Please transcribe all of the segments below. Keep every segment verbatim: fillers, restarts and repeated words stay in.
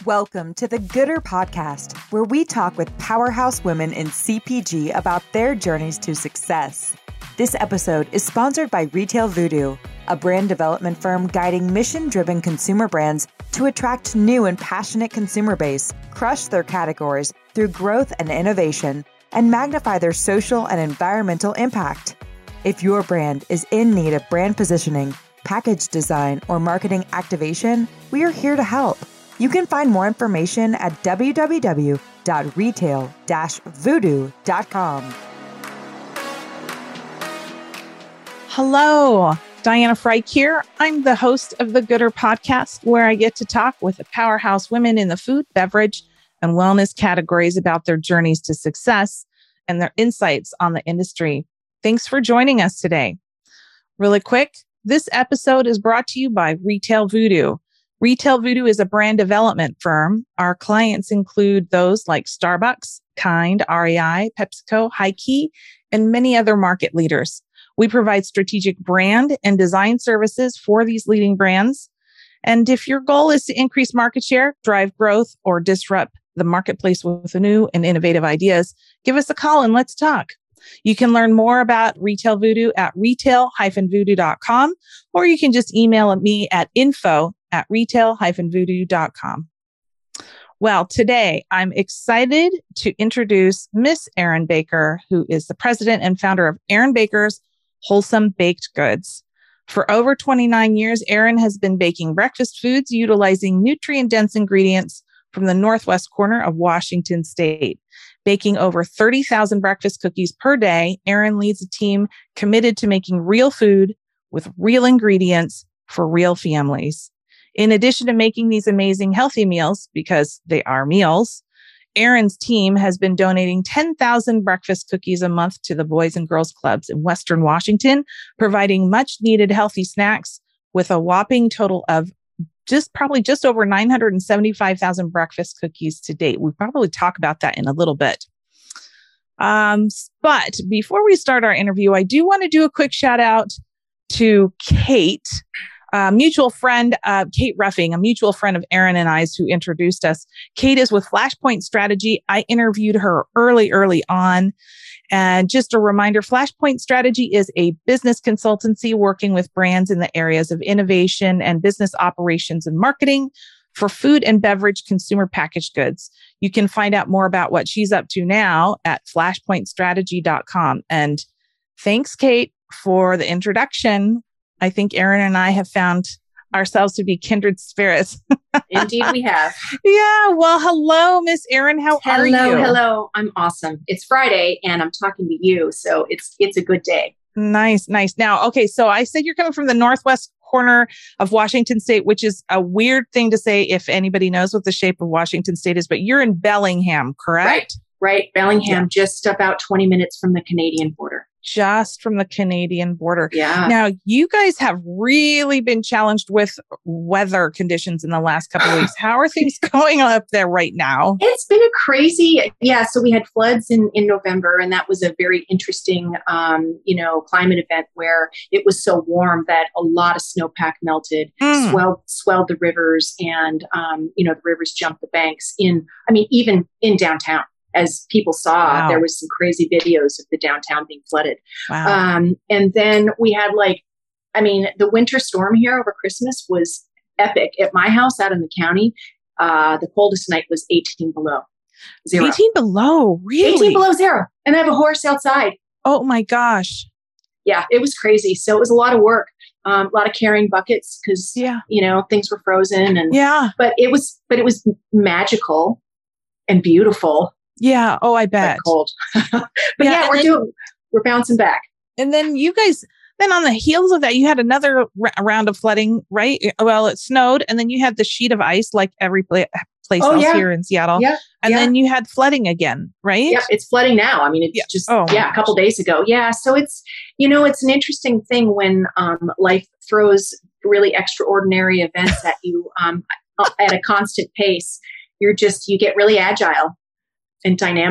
Welcome to the Gooder Podcast, where we talk with powerhouse women in C P G about their journeys to success. This episode is sponsored by Retail Voodoo, a brand development firm guiding mission-driven consumer brands to attract new and passionate consumer base, crush their categories through growth and innovation, and magnify their social and environmental impact. If your brand is in need of brand positioning, package design, or marketing activation, we are here to help. You can find more information at w w w dot retail dash voodoo dot com. Hello, Diana Frike here. I'm the host of the Gooder Podcast, where I get to talk with the powerhouse women in the food, beverage, and wellness categories about their journeys to success and their insights on the industry. Thanks for joining us today. Really quick, this episode is brought to you by Retail Voodoo. Retail Voodoo is a brand development firm. Our clients include those like Starbucks, Kind, R E I, PepsiCo, Hi-Key, and many other market leaders. We provide strategic brand and design services for these leading brands. And if your goal is to increase market share, drive growth, or disrupt the marketplace with new and innovative ideas, give us a call and let's talk. You can learn more about Retail Voodoo at retail dash voodoo dot com, or you can just email me at info at retail dash voodoo dot com. Well, today I'm excited to introduce Miss Erin Baker, who is the president and founder of Erin Baker's Wholesome Baked Goods. For over twenty-nine years, Erin has been baking breakfast foods utilizing nutrient-dense ingredients from the northwest corner of Washington State. Baking over thirty thousand breakfast cookies per day, Erin leads a team committed to making real food with real ingredients for real families. In addition to making these amazing healthy meals, because they are meals, Erin's team has been donating ten thousand breakfast cookies a month to the Boys and Girls Clubs in Western Washington, providing much needed healthy snacks with a whopping total of just probably just over nine hundred seventy-five thousand breakfast cookies to date. We'll probably talk about that in a little bit. Um, but before we start our interview, I do want to do a quick shout out to Kate, a mutual friend, uh, Kate Ruffing, a mutual friend of Erin and I's who introduced us. Kate is with Flashpoint Strategy. I interviewed her early, early on. And just a reminder, Flashpoint Strategy is a business consultancy working with brands in the areas of innovation and business operations and marketing for food and beverage consumer packaged goods. You can find out more about what she's up to now at flashpoint strategy dot com. And thanks, Kate, for the introduction. I think Erin and I have found ourselves to be kindred spirits. Indeed, we have. Yeah. Well, hello, Miss Erin. How hello, are you? Hello, hello. I'm awesome. It's Friday and I'm talking to you. So it's it's a good day. Nice, nice. Now, okay. So I said you're coming from the northwest corner of Washington State, which is a weird thing to say if anybody knows what the shape of Washington State is, but you're in Bellingham, correct? Right, right. Bellingham, yeah. Just about twenty minutes from the Canadian border. Just from the Canadian border. Yeah. Now, you guys have really been challenged with weather conditions in the last couple of weeks. How are things going up there right now? It's been a crazy, yeah. So we had floods in, in November, and that was a very interesting, um, you know, climate event where it was so warm that a lot of snowpack melted, mm. swelled, swelled the rivers, and, um, you know, the rivers jumped the banks in, I mean, even in downtown. As people saw, wow. There was some crazy videos of the downtown being flooded. Wow. Um, and then we had like, I mean, the winter storm here over Christmas was epic. At my house out in the county, uh, the coldest night was eighteen below zero. eighteen below, really? eighteen below zero. And I have a horse outside. Oh my gosh. Yeah, it was crazy. So it was a lot of work, um, a lot of carrying buckets because, yeah. you know, things were frozen. And yeah, but it was, but it was magical and beautiful. Yeah. Oh, I bet. But cold. but yeah, yeah we're then, doing, we're bouncing back. And then you guys, then on the heels of that, you had another r- round of flooding, right? Well, it snowed and then you had the sheet of ice like every pla- place oh, else yeah. here in Seattle. Yeah. And yeah. then you had flooding again, right? Yeah. It's flooding now. I mean, it's yeah. just, oh, yeah, a couple days ago. Yeah. So it's, you know, it's an interesting thing when um, life throws really extraordinary events at you um, at a constant pace. You're just, you get really agile and dynamic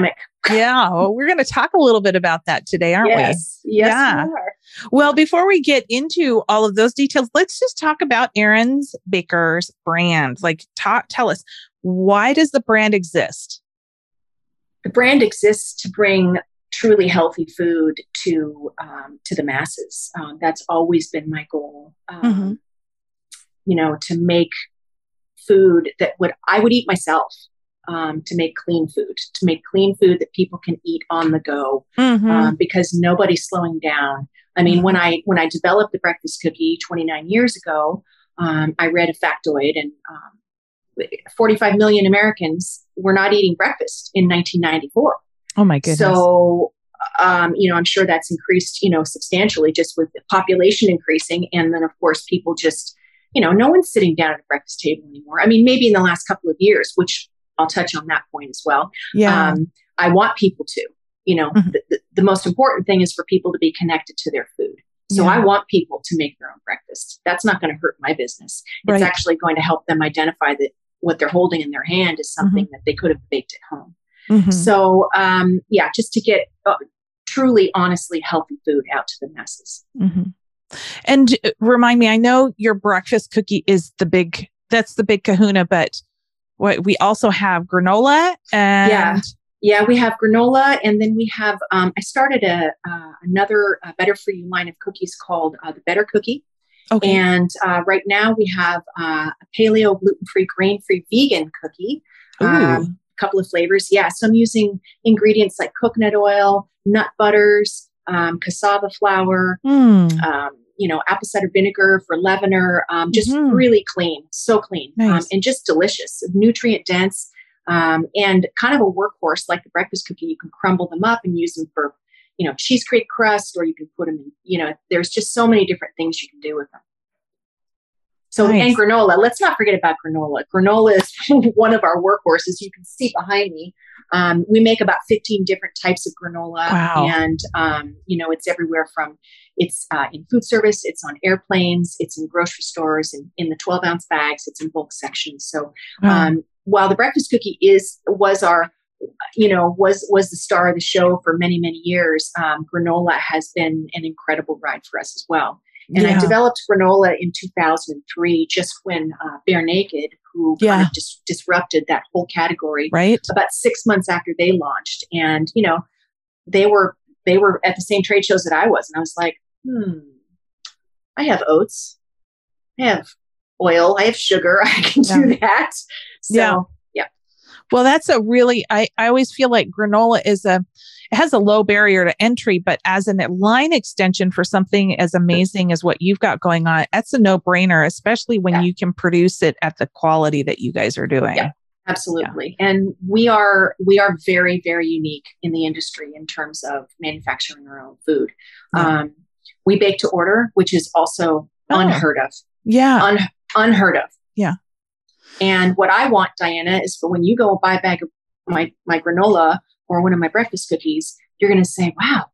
Yeah. Well, we're going to talk a little bit about that today, aren't yes. we? Yes, yeah. we are. Well, before we get into all of those details, let's just talk about Erin's Baker's brand. Like, ta- tell us, why does the brand exist? The brand exists to bring truly healthy food to um, to the masses. Um, that's always been my goal. Um, Mm-hmm. You know, to make food that would I would eat myself. Um, to make clean food, to make clean food that people can eat on the go, Mm-hmm. um, because nobody's slowing down. I mean, Mm-hmm. when I when I developed the breakfast cookie twenty-nine years ago, um, I read a factoid, and um, forty-five million Americans were not eating breakfast in nineteen ninety-four. Oh my goodness! So, um, you know, I'm sure that's increased, you know, substantially just with the population increasing, and then of course people just, you know, no one's sitting down at a breakfast table anymore. I mean, maybe in the last couple of years, which I'll touch on that point as well. Yeah. Um, I want people to, you know, Mm-hmm. the, the, the most important thing is for people to be connected to their food. So Yeah. I want people to make their own breakfast. That's not going to hurt my business. It's Right. actually going to help them identify that what they're holding in their hand is something Mm-hmm. that they could have baked at home. Mm-hmm. So, um, yeah, just to get uh, truly, honestly healthy food out to the masses. Mm-hmm. And uh, remind me, I know your breakfast cookie is the big, that's the big kahuna, but what we also have granola and Yeah. Yeah, we have granola, and then we have, um, I started a uh, another uh, Better For You line of cookies called uh, the Better Cookie. okay. And uh, right now we have uh, a paleo, gluten-free, grain-free, vegan cookie. Ooh. Um, a couple of flavors. Yeah, so I'm using ingredients like coconut oil, nut butters, um, cassava flour, Mm. um, you know, apple cider vinegar for leavener, um, just Mhm. really clean, so clean, um, Nice. and just delicious, nutrient dense, um, and kind of a workhorse like the breakfast cookie. You can crumble them up and use them for, you know, cheesecake crust, or you can put them in, you know, there's just so many different things you can do with them. So, Nice. and granola, let's not forget about granola. Granola is one of our workhorses. You can see behind me. Um, we make about fifteen different types of granola. Wow. And, um, you know, it's everywhere from, it's uh, in food service, it's on airplanes, it's in grocery stores, and in the twelve ounce bags, it's in bulk sections. So Wow. um, while the breakfast cookie is, was our, you know, was, was the star of the show for many, many years, um, granola has been an incredible ride for us as well. And yeah. I developed granola in two thousand three, just when uh, Bare Naked, who Yeah. kind of just disrupted that whole category, Right. about six months after they launched. And, you know, they were, they were at the same trade shows that I was. And I was like, hmm, I have oats, I have oil, I have sugar, I can Yeah. do that. So, Yeah. yeah. Well, that's a really, I, I always feel like granola is a, it has a low barrier to entry, but as a line extension for something as amazing as what you've got going on, that's a no brainer, especially when Yeah. you can produce it at the quality that you guys are doing. Yeah. Absolutely. Yeah. And we are, we are very, very unique in the industry in terms of manufacturing our own food. Yeah. Um, we bake to order, which is also Oh. unheard of, Yeah. Un- unheard of. Yeah. And what I want, Diana, is for when you go buy a bag of my, my granola or one of my breakfast cookies, you're going to say, wow,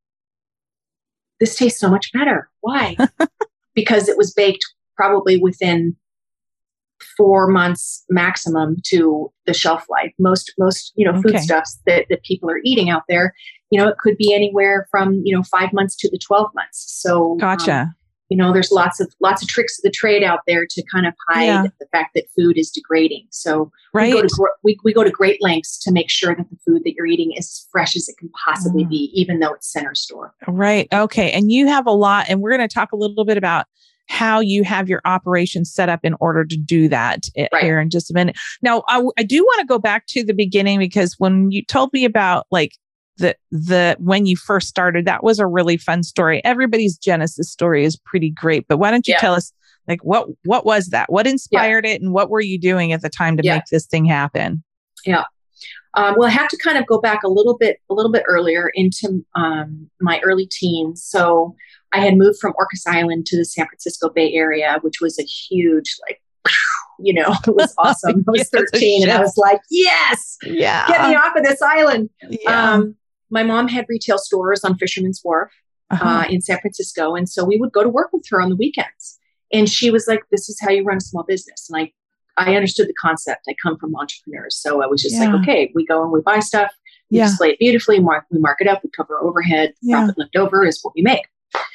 this tastes so much better. Why? Because it was baked probably within four months maximum to the shelf life. Most, most, you know, Okay. foodstuffs that, that people are eating out there, you know, it could be anywhere from, you know, five months to the twelve months. So, Gotcha. um, you know, there's lots of, lots of tricks of the trade out there to kind of hide Yeah. the fact that food is degrading. So Right. we go to, gr- we, we go to great lengths to make sure that the food that you're eating is as fresh as it can possibly Mm. be, even though it's center store. Right. Okay. And you have a lot, and we're going to talk a little bit about how you have your operations set up in order to do that i- Right. here in just a minute. Now, I, w- I do want to go back to the beginning, because when you told me about like the, the, when you first started, that was a really fun story. Everybody's Genesis story is pretty great, but why don't you Yeah. tell us like, what, what was that? What inspired it, and what were you doing at the time to Yeah. make this thing happen? Yeah. Um, well, I have to kind of go back a little bit, a little bit earlier into um, my early teens. So I had moved from Orcas Island to the San Francisco Bay Area, which was a huge, like, you know, it was awesome. I was Yes, a thirteen, and I shift. was like, yes, Yeah. get me off of this island. Yeah. Um, my mom had retail stores on Fisherman's Wharf Uh-huh. uh, in San Francisco. And so we would go to work with her on the weekends. And she was like, this is how you run a small business. And I, I understood the concept. I come from entrepreneurs. So I was just Yeah. like, okay, we go and we buy stuff. We Yeah. display it beautifully. Mark, we mark it up. We cover overhead. Yeah. Profit left over is what we make.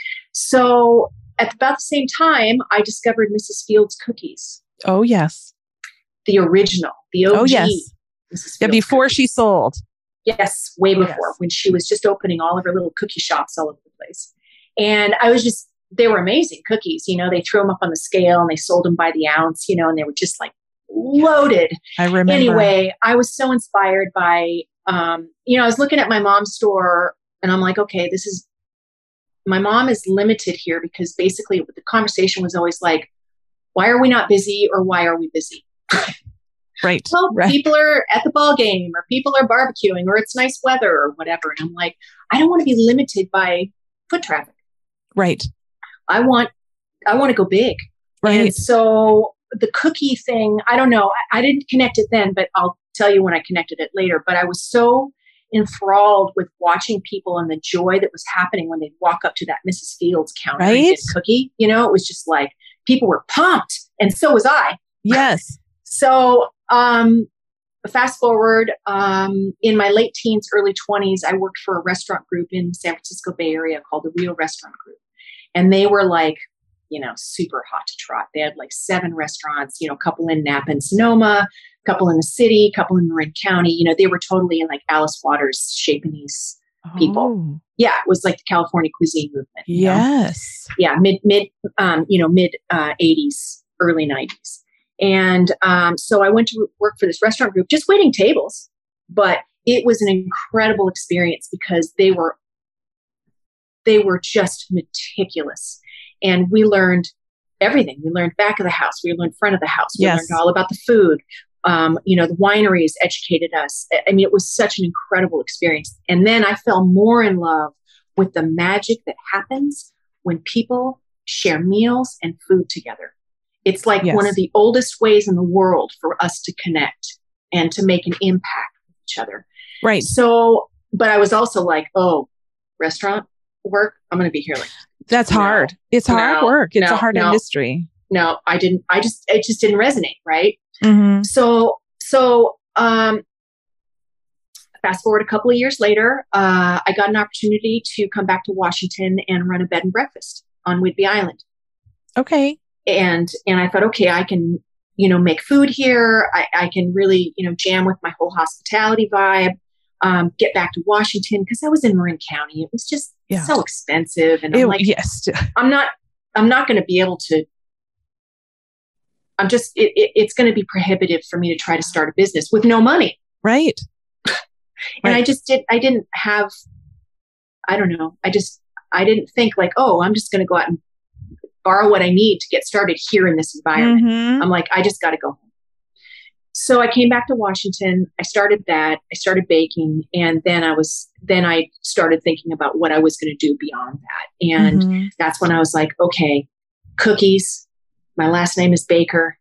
So at about the same time, I discovered Missus Fields cookies, Oh, yes. the original, the O G. Oh, yes. Missus Yeah, Fields before cookies. she sold. Yes, way before, Yes. when she was just opening all of her little cookie shops all over the place. And I was just, they were amazing cookies. You know, they threw them up on the scale and they sold them by the ounce, you know, and they were just like loaded. I remember. Anyway, I was so inspired by, um, you know, I was looking at my mom's store and I'm like, okay, this is, my mom is limited here because basically the conversation was always like, why are we not busy or why are we busy? Right. Well, right. people are at the ball game or people are barbecuing or it's nice weather or whatever. And I'm like, I don't want to be limited by foot traffic. Right. I want, I want to go big. Right. And so the cookie thing, I don't know. I, I didn't connect it then, but I'll tell you when I connected it later. But I was so enthralled with watching people and the joy that was happening when they'd walk up to that Missus Fields counter and Right. get a cookie. You know, it was just like people were pumped. And so was I. Yes. So, um, fast forward, um, in my late teens, early twenties, I worked for a restaurant group in the San Francisco Bay Area called the Rio Restaurant Group. And they were like, you know, super hot to trot. They had like seven restaurants, you know, a couple in Napa and Sonoma, a couple in the city, a couple in Marin County. You know, they were totally in like Alice Waters, Chez Panisse people. Oh, Yeah, it was like the California cuisine movement. you know? yes. Yeah, mid, mid, um, you know, mid uh, eighties, early nineties. And um, so I went to work for this restaurant group, just waiting tables. But it was an incredible experience because they were, they were just meticulous. And we learned everything. We learned back of the house. We learned front of the house. We Yes. learned all about the food. Um, you know, the wineries educated us. I mean, it was such an incredible experience. And then I fell more in love with the magic that happens when people share meals and food together. It's like Yes. one of the oldest ways in the world for us to connect and to make an impact with each other. Right. So, but I was also like, oh, restaurant work, I'm going to be here like, That's No. hard. It's hard No. work. It's No. a hard No. industry. no, I didn't, I just, it just didn't resonate. Right. Mm-hmm. So, so, um, fast forward a couple of years later, uh, I got an opportunity to come back to Washington and run a bed and breakfast on Whidbey Island. Okay. And, and I thought, okay, I can, you know, make food here. I, I can really, you know, jam with my whole hospitality vibe, um, get back to Washington. Cause I was in Marin County. It was just Yeah. so expensive. And I'm It- like, yes. I'm not, I'm not going to be able to, I'm just, it, it, it's going to be prohibitive for me to try to start a business with no money. Right. And I Right. just did, I didn't have, I don't know. I just, I didn't think like, oh, I'm just going to go out and borrow what I need to get started here in this environment. Mhm. I'm like, I just got to go home. So I came back to Washington. I started that. I started baking. And then I was, then I started thinking about what I was going to do beyond that. And Mhm. that's when I was like, okay, cookies. My last name is Baker.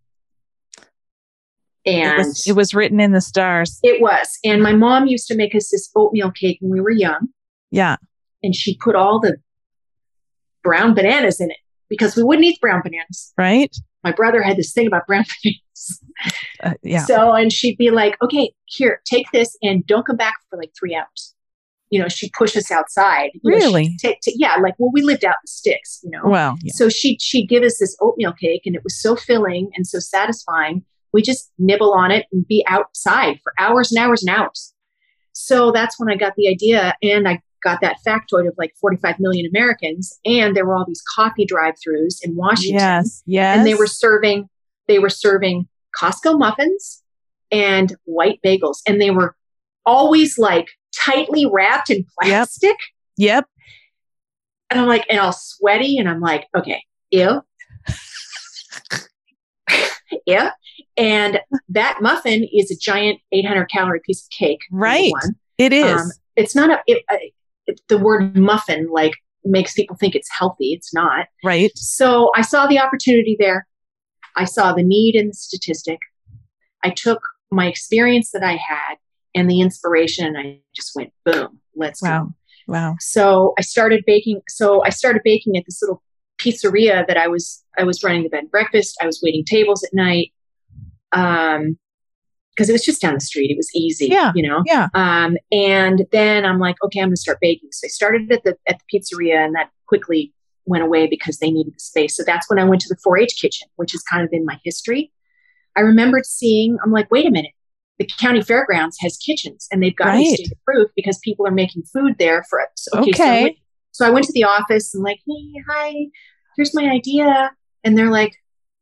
It And was, it was written in the stars. it was. And my mom used to make us this oatmeal cake when we were young. Yeah. And she put all the brown bananas in it because we wouldn't eat brown bananas. Right. My brother had this thing about brown bananas. Uh, yeah. So, and she'd be like, okay, here, take this and don't come back for like three hours. You know, she'd push us outside. You know, Really? she'd take, to, yeah, like, well, we lived out in the sticks, you know. Well, yeah. So she'd, she'd give us this oatmeal cake and it was so filling and so satisfying. We just nibble on it and be outside for hours and hours and hours. So that's when I got the idea, and I got that factoid of like forty-five million Americans. And there were all these coffee drive-throughs in Washington. Yes. Yes. And they were serving, they were serving Costco muffins and white bagels. And they were always like tightly wrapped in plastic. Yep. And I'm like, and all sweaty. And I'm like, okay, ew. Yeah. And that muffin is a giant eight hundred calorie piece of cake. number Right. one. It is. Um, it's not a, it, uh, it, the word muffin like makes people think it's healthy. It's not. right. So I saw the opportunity there. I saw the need in the statistic. I took my experience that I had and the inspiration, and I just went, boom, let's Wow. go. Wow. So I started baking. So I started baking at this little pizzeria that I was, I was running the bed and breakfast. I was waiting tables at night. Um, because it was just down the street. It was easy, yeah, you know? Yeah. Um, and then I'm like, okay, I'm going to start baking. So I started at the, at the pizzeria, and that quickly went away because they needed the space. So that's when I went to the four H kitchen, which is kind of in my history. I remembered seeing, I'm like, wait a minute, the county fairgrounds has kitchens, and they've got to be Right. state approved because people are making food there for us. So, okay. Okay. So I, went, so I went to the office and like, hey, hi, here's my idea. And they're like,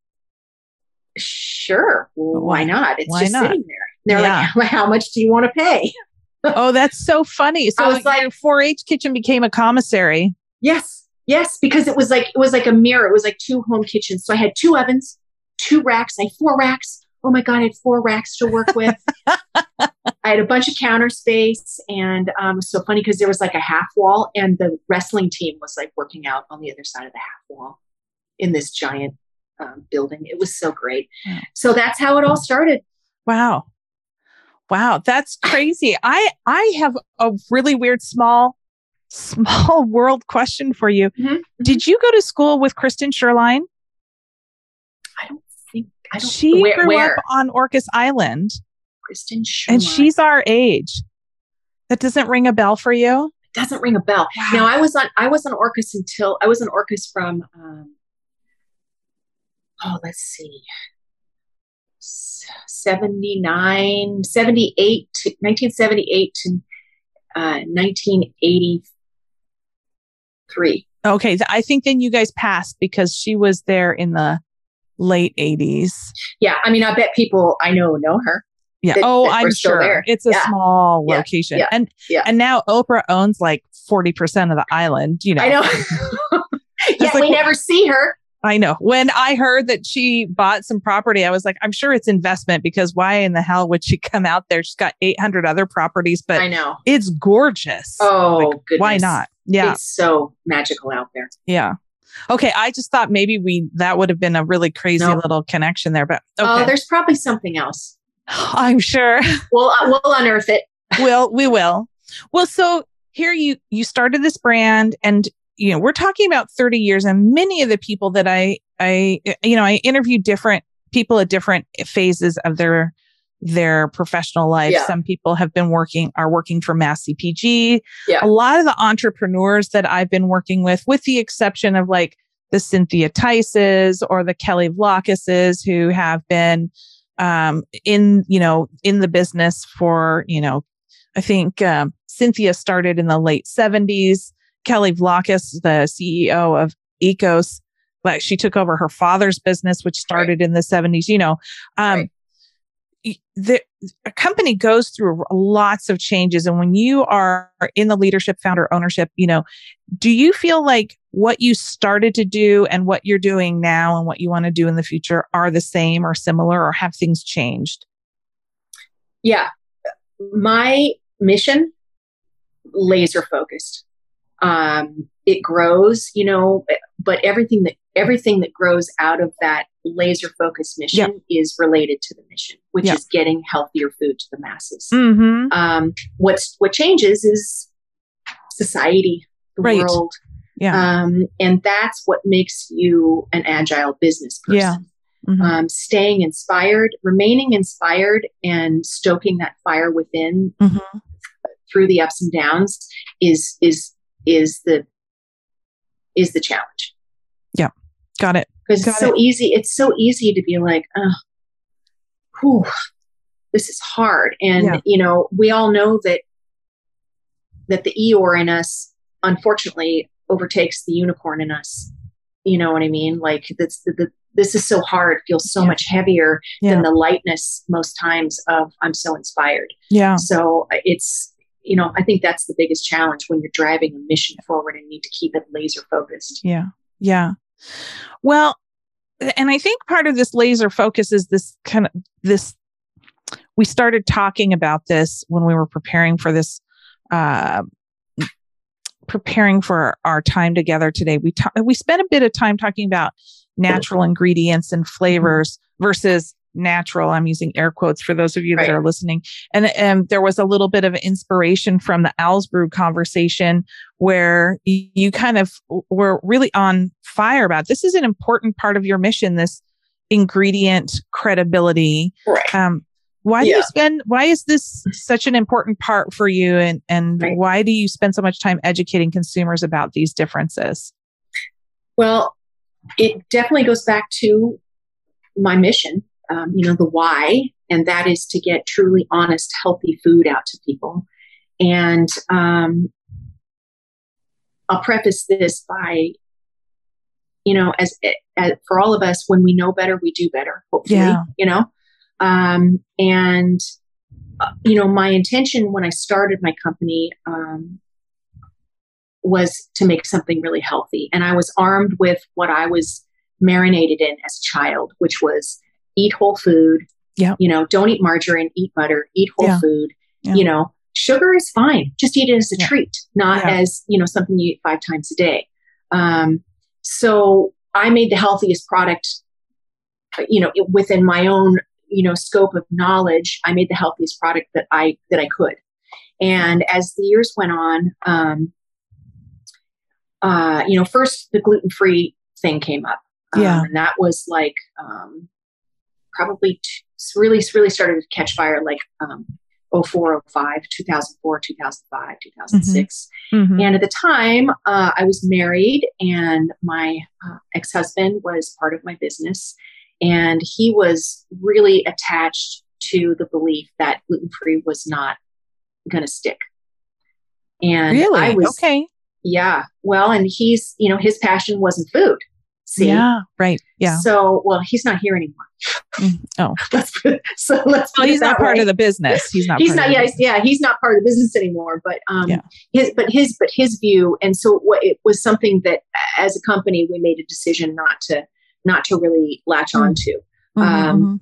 sure, well, why not? It's Why just not? sitting there. They're Yeah. like, how much do you want to pay? Oh, that's so funny. So I was like- your four H kitchen became a commissary. Yes. Yes. Because it was like, it was like a mirror. It was like two home kitchens. So I had two ovens, two racks. I had four racks. Oh my God, I had four racks to work with. I had a bunch of counter space. And um, it was so funny because there was like a half wall, and the wrestling team was like working out on the other side of the half wall in this giant um, building. It was so great. Wow. So that's how it all started. Wow. Wow. That's crazy. I, I have a really weird, small, small world question for you. Mm-hmm. Did you go to school with Kristen Sherline? I don't think, I don't She where, grew where? up on Orcas Island, Kristen Sherline. and she's our age. That doesn't ring a bell for you? Doesn't ring a bell. Wow. Now I was on, I was on Orcas until I was on Orcas from, um, oh, let's see, seventy-nine, seventy-eight, to, nineteen seventy-eight to uh, nineteen eighty-three. Okay. I think then you guys passed because she was there in the late eighties. Yeah. I mean, I bet people I know know her. Yeah. That, oh, that I'm we're still sure. there. It's a Yeah. small Yeah. location. Yeah. And Yeah. and now Oprah owns like forty percent of the island, you know. I know. Yeah, like, we never see her. I know. When I heard that she bought some property, I was like, I'm sure it's investment, because why in the hell would she come out there? She's got eight hundred other properties, but I know. it's gorgeous. Oh, Like, goodness. why not? Yeah. It's so magical out there. Yeah. Okay. I just thought maybe we, that would have been a really crazy Nope. little connection there, but Oh, okay. there's probably something else. I'm sure. We'll, uh, we'll unearth it. We'll, we will. Well, so here you, you started this brand, and, you know, we're talking about thirty years, and many of the people that I, I, you know, I interview different people at different phases of their, their professional life. Yeah. Some people have been working, are working for Mass C P G. Yeah. A lot of the entrepreneurs that I've been working with, with the exception of like the Cynthia Tices or the Kelly Vlachases, who have been, um, in, you know, in the business for, you know, I think, um, Cynthia started in the late seventies. Kelly Vlachas, the C E O of Ecos, like she took over her father's business, which started right. in the seventies, you know, um, right. The a company goes through lots of changes. And when you are in the leadership, founder ownership, you know, do you feel like what you started to do and what you're doing now and what you want to do in the future are the same or similar, or have things changed? Yeah. My mission, laser focused. Um, it grows, you know, but everything that everything that grows out of that laser focused mission yeah. is related to the mission, which yeah. is getting healthier food to the masses. Mm-hmm. Um, what's what changes is society, the right. world, yeah, um, and that's what makes you an agile business person. Yeah. Mm-hmm. Um, staying inspired, remaining inspired, and stoking that fire within mm-hmm. through the ups and downs is is is the is the challenge. Yeah, got it. Because it's so it. easy. It's so easy to be like, oh, whew, this is hard. And yeah. you know, we all know that that the Eeyore in us, unfortunately, overtakes the unicorn in us. You know what I mean? Like that's the, the this is so hard. Feels so yeah. much heavier yeah. than the lightness most times of I'm so inspired. Yeah. So it's. You know, I think that's the biggest challenge when you're driving a mission forward and need to keep it laser focused. Yeah. Yeah. Well, and I think part of this laser focus is this kind of this, we started talking about this when we were preparing for this, uh, preparing for our time together today. We ta- we spent a bit of time talking about natural ingredients and flavors versus natural. I'm using air quotes for those of you that right. are listening. And, and there was a little bit of inspiration from the Owl's Brew conversation where you, you kind of were really on fire about this is an important part of your mission, this ingredient credibility. Right. Um, Why do Yeah. you spend, why is this such an important part for you? And, and Right. why do you spend so much time educating consumers about these differences? Well, it definitely goes back to my mission, um, you know, the why, and that is to get truly honest, healthy food out to people. And um, I'll preface this by, you know, as, as for all of us, when we know better, we do better, hopefully, Yeah. you know. Um, and, uh, you know, my intention when I started my company um, was to make something really healthy. And I was armed with what I was marinated in as a child, which was eat whole food. Yeah. You know, don't eat margarine, eat butter, eat whole Yeah. food. Yeah. You know, sugar is fine. Just eat it as a Yeah. treat, not Yeah. as, you know, something you eat five times a day. Um, so I made the healthiest product, you know, it, within my own, you know, scope of knowledge. I made the healthiest product that I, that I could. And as the years went on, um, uh, you know, first the gluten-free thing came up. Um, Yeah. and that was like, um, probably t- really, really started to catch fire like, um, oh four, oh five, two thousand four, two thousand five, two thousand six. Mm-hmm. And at the time, uh, I was married and my uh, ex-husband was part of my business. And he was really attached to the belief that gluten-free was not going to stick. And Really? I was, okay. yeah, well, and he's, you know, his passion wasn't food. See? Yeah. Right. Yeah. So, well, he's not here anymore. Mm, oh, let's put, so let's. well, he's not part way. of the business. He's not. He's part not. Of Yeah, business. yeah. He's not part of the business anymore. But um, yeah. his, but his, but his view, and so what it was something that, as a company, we made a decision not to, not to really latch mm-hmm. on to. Mm-hmm, um, mm-hmm.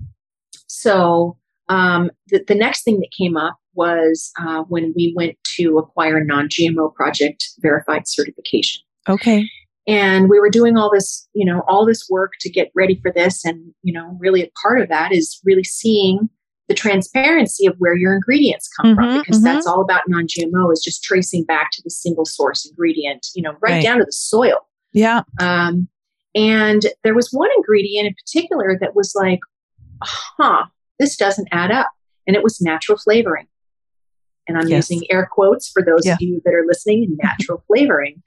So um, the the next thing that came up was uh, when we went to acquire non-G M O project verified certification. Okay. And we were doing all this, you know, all this work to get ready for this. And, you know, really a part of that is really seeing the transparency of where your ingredients come mm-hmm, from, because mm-hmm. that's all about non-G M O is just tracing back to the single source ingredient, you know, right, right. down to the soil. Yeah. Um, and there was one ingredient in particular that was like, huh, this doesn't add up. And it was natural flavoring. And I'm yes. using air quotes for those yeah. of you that are listening, natural flavoring.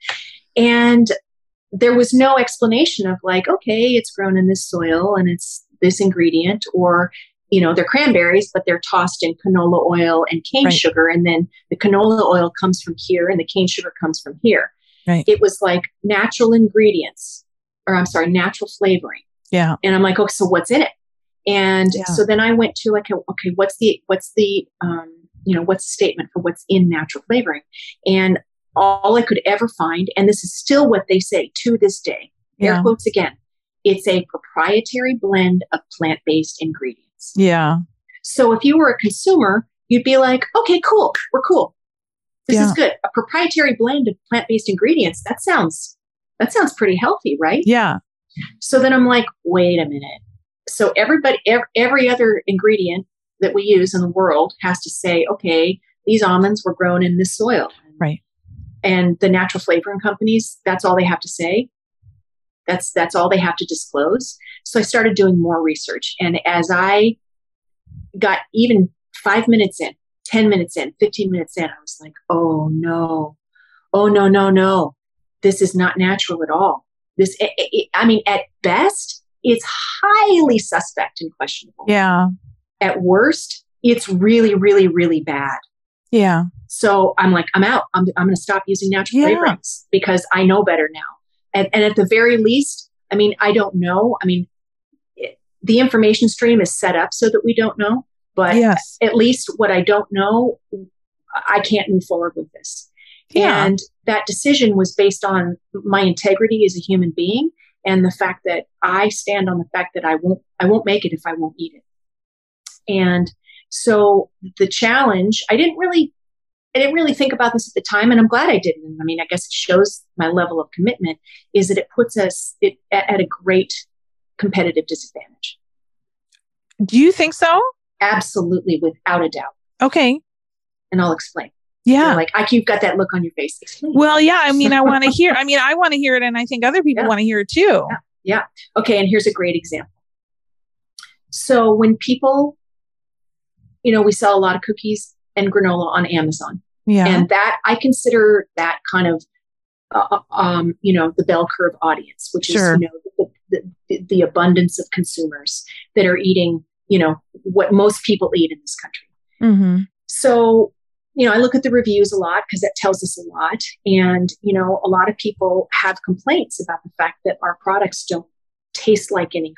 And there was no explanation of like, okay, it's grown in this soil and it's this ingredient, or, you know, they're cranberries, but they're tossed in canola oil and cane right. sugar. And then the canola oil comes from here and the cane sugar comes from here. Right. It was like natural ingredients, or I'm sorry, natural flavoring. Yeah. And I'm like, okay, so what's in it? And yeah. so then I went to like, okay, what's the, what's the, um, you know, what's the statement for what's in natural flavoring? And all I could ever find, and this is still what they say to this day, yeah. air quotes again, it's a proprietary blend of plant-based ingredients. Yeah. So if you were a consumer, you'd be like, okay, cool, we're cool. This yeah. is good. A proprietary blend of plant-based ingredients, that sounds, that sounds pretty healthy, right? Yeah. So then I'm like, wait a minute. So everybody, every, every other ingredient that we use in the world has to say, okay, these almonds were grown in this soil. Right. And the natural flavoring companies, that's all they have to say. That's that's all they have to disclose. So I started doing more research. And as I got even five minutes in, ten minutes in, fifteen minutes in, I was like, oh no, oh no, no, no. This is not natural at all. This, it, it, I mean, at best, it's highly suspect and questionable. Yeah. At worst, it's really, really, really bad. Yeah. So I'm like, I'm out. I'm, I'm going to stop using natural yeah. flavorings because I know better now. And, and at the very least, I mean, I don't know. I mean, it, the information stream is set up so that we don't know. But yes. at least what I don't know, I can't move forward with this. Yeah. And that decision was based on my integrity as a human being and the fact that I stand on the fact that I won't, I won't make it if I won't eat it. And so the challenge, I didn't really, I didn't really think about this at the time, and I'm glad I didn't. I mean, I guess it shows my level of commitment is that it puts us it, at, at a great competitive disadvantage. Do you think so? Absolutely, without a doubt. Okay. And I'll explain. Yeah. You're like, I, you've got that look on your face. Explain. Well, yeah. I mean, I want to hear, I mean, I want to hear it, and I think other people yeah. want to hear it too. Yeah. yeah. Okay. And here's a great example. So when people you know, we sell a lot of cookies and granola on Amazon. Yeah. And that, I consider that kind of, uh, um, you know, the bell curve audience, which Sure. is, you know, the, the, the abundance of consumers that are eating, you know, what most people eat in this country. Mm-hmm. So, you know, I look at the reviews a lot because that tells us a lot. And, you know, a lot of people have complaints about the fact that our products don't taste like anything.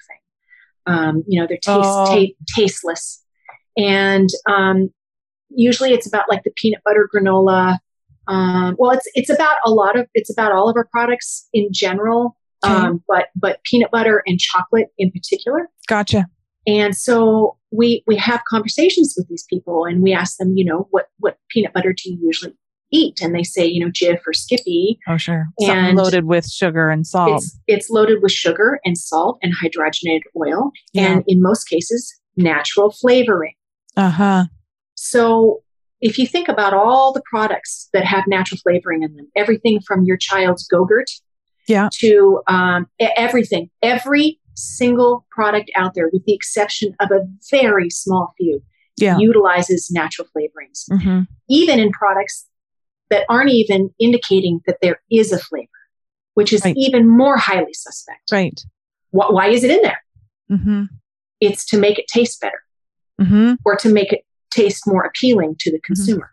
Um, you know, they're taste, Oh. ta- tasteless. And um, usually it's about like the peanut butter granola. Um, well, it's it's about a lot of, it's about all of our products in general, Okay. um, but but peanut butter and chocolate in particular. Gotcha. And so we we have conversations with these people and we ask them, you know, what what peanut butter do you usually eat? And they say, you know, Jif or Skippy. Oh, sure. Something And loaded with sugar and salt. It's it's loaded with sugar and salt and hydrogenated oil, Yeah. and in most cases, natural flavoring. Uh-huh. So if you think about all the products that have natural flavoring in them, everything from your child's Go-Gurt Yeah. to um, e- everything, every single product out there, with the exception of a very small few, Yeah. utilizes natural flavorings, Mm-hmm. even in products that aren't even indicating that there is a flavor, which is Right. even more highly suspect. Right. Wh- why is it in there? Mm-hmm. It's to make it taste better Mm-hmm. or to make it taste more appealing to the consumer.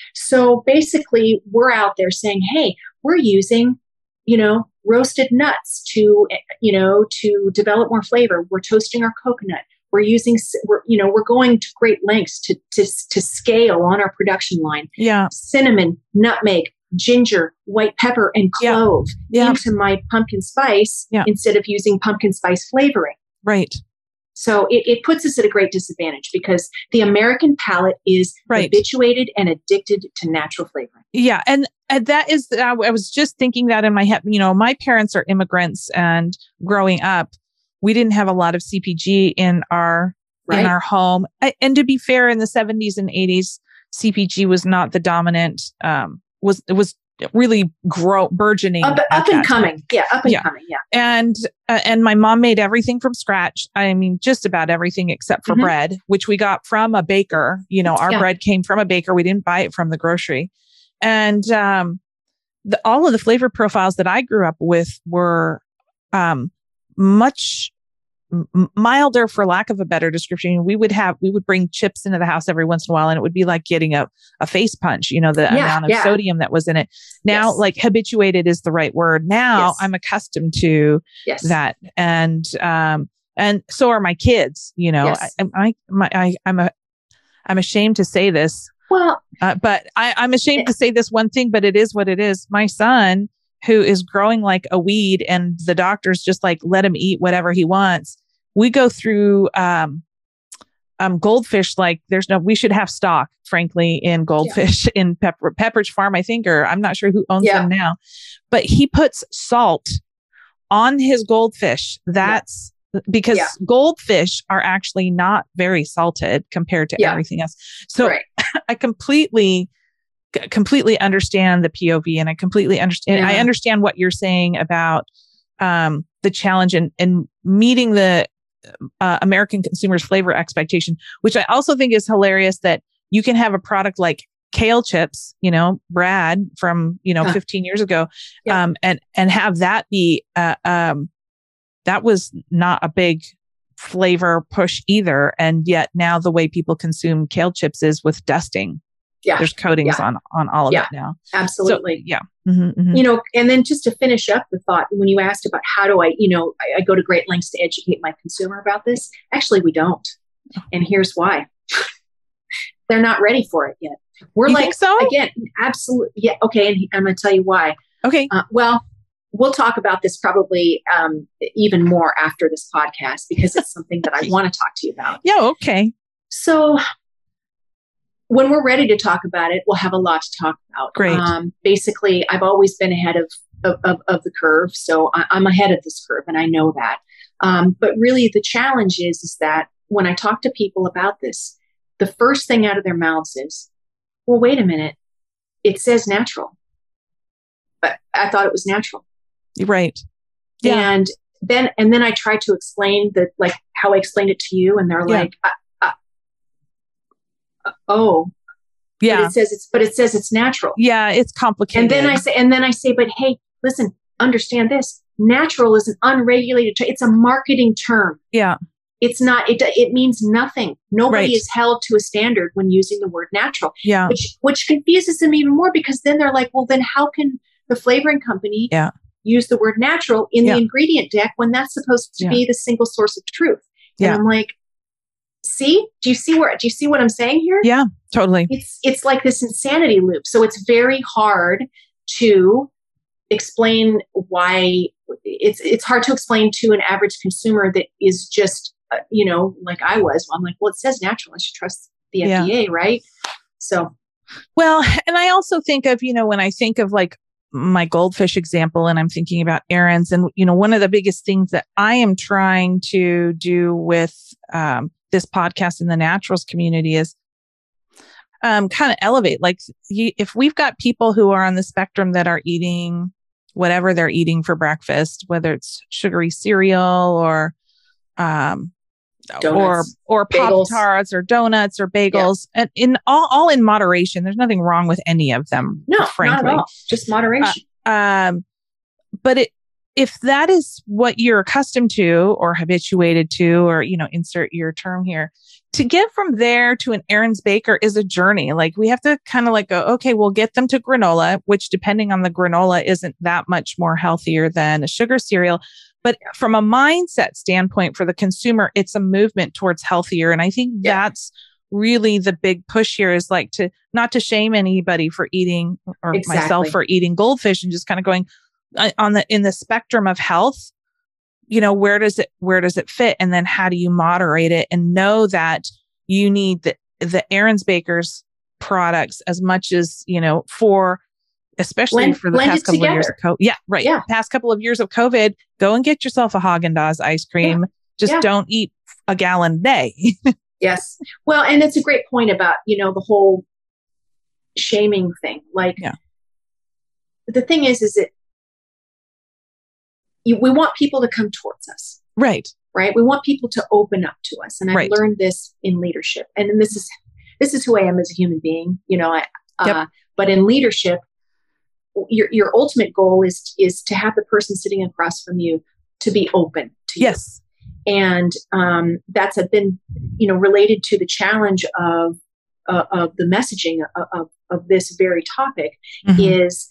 So basically, we're out there saying, hey, we're using, you know, roasted nuts to, you know, to develop more flavor. We're toasting our coconut. We're using, we're, you know, we're going to great lengths to, to, to scale on our production line. Yeah. Cinnamon, nutmeg, ginger, white pepper, and Yeah. clove Yeah. into my pumpkin spice Yeah. instead of using pumpkin spice flavoring. Right. So it, it puts us at a great disadvantage because the American palate is Right. habituated and addicted to natural flavoring. Yeah. And, and that is, I, I was just thinking that in my head, you know, my parents are immigrants, and growing up, we didn't have a lot of C P G in our, Right. in our home. I, and to be fair, in the seventies and eighties, C P G was not the dominant, um, was, it was really grow burgeoning. Up, at up and that time. coming. Yeah, up and Yeah. coming. Yeah. And uh, and my mom made everything from scratch. I mean, just about everything except for Mhm. bread, which we got from a baker. You know, our Yeah. bread came from a baker. We didn't buy it from the grocery. And um, the, all of the flavor profiles that I grew up with were um, much m- milder, for lack of a better description. We would have, we would bring chips into the house every once in a while, and it would be like getting a, a face punch, you know, the Yeah, amount of yeah. sodium that was in it. Now, Yes. like habituated is the right word. Now Yes. I'm accustomed to Yes. that. And, um, and so are my kids, you know, Yes. I, I, my, I, I'm a, I'm ashamed to say this, Well, uh, but I, I'm ashamed to say this one thing, but it is what it is. My son, who is growing like a weed, and the doctors just like let him eat whatever he wants. We go through um, um, Goldfish like there's no. We should have stock, frankly, in Goldfish in Pepper, Pepperidge Farm, I think, or I'm not sure who owns Yeah. them now. But he puts salt on his goldfish. That's because Yeah. goldfish are actually not very salted compared to Yeah. everything else. So right. I completely, c- completely understand the P O V, and I completely understand. Yeah. I understand what you're saying about um, the challenge and and meeting the uh, American consumers' flavor expectation, which I also think is hilarious. That you can have a product like kale chips, you know, Brad from you know Huh. fifteen years ago, Yeah. um, and and have that be uh, um, that was not a big flavor push either. And yet now the way people consume kale chips is with dusting. Yeah. There's coatings Yeah. on, on all of Yeah. it now. Absolutely. So, yeah. Mm-hmm, mm-hmm. You know, and then just to finish up the thought, when you asked about how do I, you know, I, I go to great lengths to educate my consumer about this. Actually, we don't. And here's why. They're not ready for it yet. We're You like, think so? again, absolutely. Yeah. Okay. And I'm going to tell you why. Okay. Uh, well, we'll talk about this probably um, even more after this podcast because it's something that I want to talk to you about. Yeah. Okay. So when we're ready to talk about it, we'll have a lot to talk about. Great. Um, basically, I've always been ahead of, of, of, of the curve. So I, I'm ahead of this curve and I know that. Um, but really the challenge is, is that when I talk to people about this, the first thing out of their mouths is, well, wait a minute. It says natural, but I thought it was natural. You're right. Yeah. And then, and then I try to explain that, like how I explained it to you. And they're Yeah. like, uh, uh, oh, yeah. But it says it's, but it says it's natural. Yeah. It's complicated. And then I say, and then I say, but hey, listen, understand this. Natural is an unregulated term. It's a marketing term. Yeah. It's not, it, it means nothing. Nobody Right. is held to a standard when using the word natural, Yeah. which, which confuses them even more, because then they're like, well, then how can the flavoring company Yeah. use the word natural in Yeah. the ingredient deck when that's supposed to Yeah. be the single source of truth? And Yeah. I'm like, see, do you see where, do you see what I'm saying here? Yeah, totally. It's, it's like this insanity loop. So it's very hard to explain why it's, it's hard to explain to an average consumer that is just, uh, you know, like I was. I'm like, well, it says natural. I should trust the F D A, yeah. right? So. Well, and I also think of, you know, when I think of like my goldfish example, and I'm thinking about Aaron's, and, you know, one of the biggest things that I am trying to do with um, this podcast in the naturals community is um, kind of elevate, like you, if we've got people who are on the spectrum that are eating whatever they're eating for breakfast, whether it's sugary cereal or, um, Donuts, or, or Pop Tarts or donuts or bagels, yeah. and in all, all in moderation. There's nothing wrong with any of them. No, frankly, not at all. Just moderation. Uh, um, but it, if that is what you're accustomed to or habituated to, or, you know, insert your term here, to get from there to an Aaron's Baker is a journey. Like we have to kind of like go, okay, we'll get them to granola, which depending on the granola isn't that much more healthier than a sugar cereal. But from a mindset standpoint for the consumer, it's a movement towards healthier. And I think yeah. that's really the big push here, is like to not to shame anybody for eating, or exactly. myself for eating goldfish, and just kind of going uh, on the, in the spectrum of health, you know, where does it, where does it fit? And then how do you moderate it and know that you need the, the Aaron's Baker's products as much as, you know, for, especially blend, for the past couple together. of years of COVID. Yeah, right. Yeah. Past couple of years of COVID, go and get yourself a Haagen-Dazs ice cream. Yeah. Just yeah. don't eat a gallon a day. Yes. Well, and it's a great point about, you know, the whole shaming thing. Like yeah. the thing is, is it, you, we want people to come towards us. Right. Right. We want people to open up to us. And I've right. learned this in leadership. And then this is, this is who I am as a human being, you know, I, yep. uh, but in leadership, your your ultimate goal is is to have the person sitting across from you to be open to yes. you. And um, that's a, been, you know, related to the challenge of uh, of the messaging of, of, of this very topic mm-hmm. is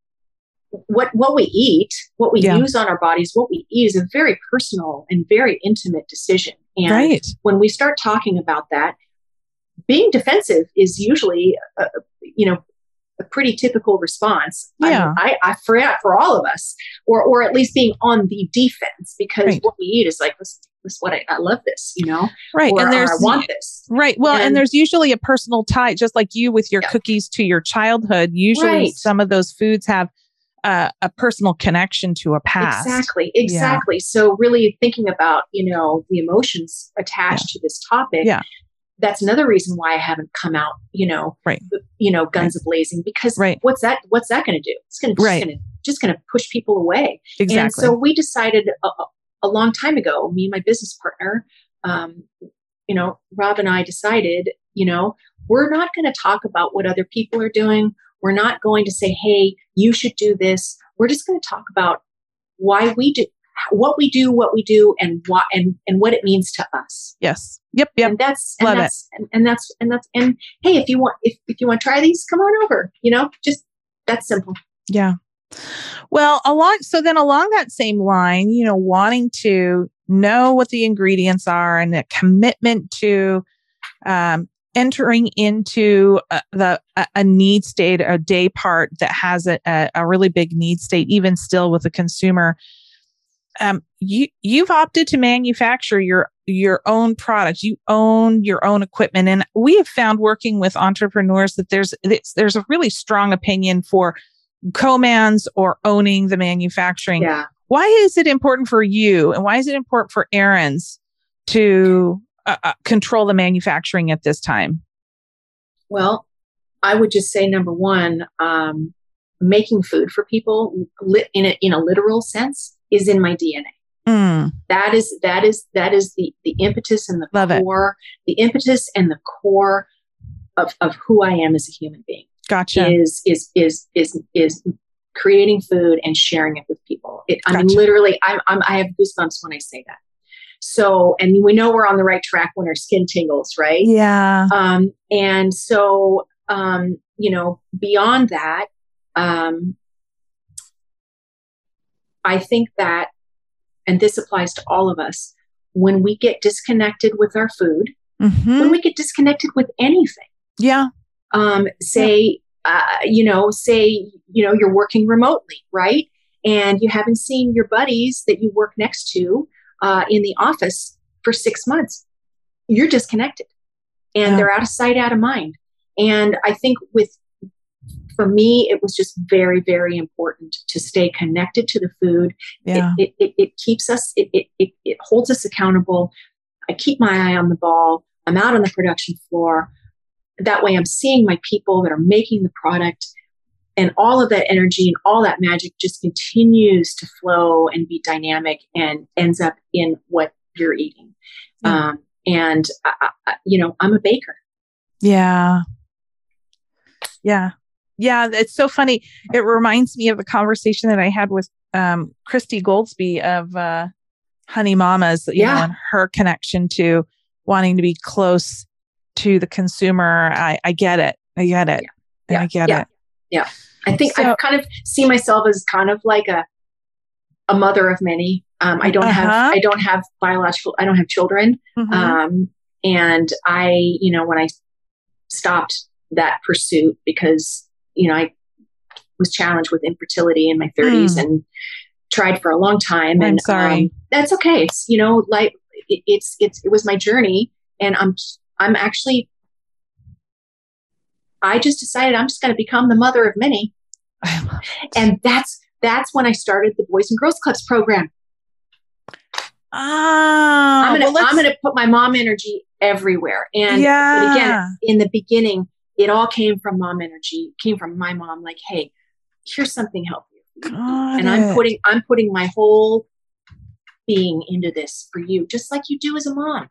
what what we eat, what we yeah. use on our bodies, what we eat is a very personal and very intimate decision. And right. when we start talking about that, being defensive is usually, uh, you know, a pretty typical response. Yeah. I, I, I for, for all of us, or, or at least being on the defense, because right. what we eat is like, this, this what I, I love this, you know, right. Or, and there's, or I want this. Right. Well, and, and there's usually a personal tie, just like you with your yeah. cookies to your childhood. Usually right. some of those foods have uh, a personal connection to a past. Exactly. Exactly. Yeah. So really thinking about, you know, the emotions attached yeah. to this topic. Yeah. That's another reason why I haven't come out, you know, right. you know, guns right. a-blazing, because right. what's that, what's that going to do? It's going right. to just going to push people away. Exactly. And so we decided a, a long time ago, me and my business partner, um, you know, Rob and I decided, you know, we're not going to talk about what other people are doing. We're not going to say, hey, you should do this. We're just going to talk about why we do, what we do, what we do, and what and and what it means to us. Yes. Yep. Yep. And that's and Love that's and, and that's and that's and hey, if you want if, if you want to try these, come on over. You know, just that's simple. Yeah. Well, along so then along that same line, you know, wanting to know what the ingredients are and the commitment to um, entering into uh, the a, a need state, a day part that has a, a, a really big need state, even still with the consumer. Um, you, you've opted to manufacture your, your own products. You own your own equipment. And we have found working with entrepreneurs that there's, there's a really strong opinion for co-mans or owning the manufacturing. Yeah. Why is it important for you? And why is it important for Aaron's to uh, uh, control the manufacturing at this time? Well, I would just say, number one, um, making food for people li- in a, in a literal sense is in my D N A. Mm. That is, that is, that is the, the impetus and the Love core, it. the impetus and the core of, of who I am as a human being. Gotcha. Is, is, is, is, is creating food and sharing it with people. It, I Gotcha. mean, literally, I'm, I'm, I have goosebumps when I say that. So, and we know we're on the right track when our skin tingles, right? Yeah. Um, and so, um, you know, beyond that, um, I think that, and this applies to all of us, when we get disconnected with our food, mm-hmm. when we get disconnected with anything, yeah, um, say, yeah. uh, you know, say, you know, you're working remotely, right? And you haven't seen your buddies that you work next to uh, in the office for six months. You're disconnected, and yeah. they're out of sight, out of mind. And I think with, for me, it was just very, very important to stay connected to the food. Yeah. It, it, it, it keeps us, it, it, it, it holds us accountable. I keep my eye on the ball. I'm out on the production floor. That way I'm seeing my people that are making the product, and all of that energy and all that magic just continues to flow and be dynamic and ends up in what you're eating. Yeah. Um, and, I, I, you know, I'm a baker. Yeah. Yeah. Yeah. It's so funny. It reminds me of a conversation that I had with um, Christy Goldsby of uh, Honey Mamas, you yeah. know, and her connection to wanting to be close to the consumer. I, I get it. I get it. Yeah. Yeah. I get yeah. it. Yeah. I think so, I kind of see myself as kind of like a, a mother of many. Um, I don't uh-huh. have, I don't have biological, I don't have children. Mm-hmm. Um, and I, you know, when I stopped that pursuit because, you know, I was challenged with infertility in my thirties mm. and tried for a long time. I'm and sorry. Um, that's okay. It's, you know, like it, it's, it's, it was my journey, and I'm, I'm actually, I just decided I'm just going to become the mother of many. And that's, that's when I started the Boys and Girls Clubs program. Ah, I'm going well, to, I'm going to put my mom energy everywhere. And yeah. but again, in the beginning, it all came from mom energy, came from my mom. Like, hey, here's something healthy. Got and it. I'm putting, I'm putting my whole being into this for you, just like you do as a mom.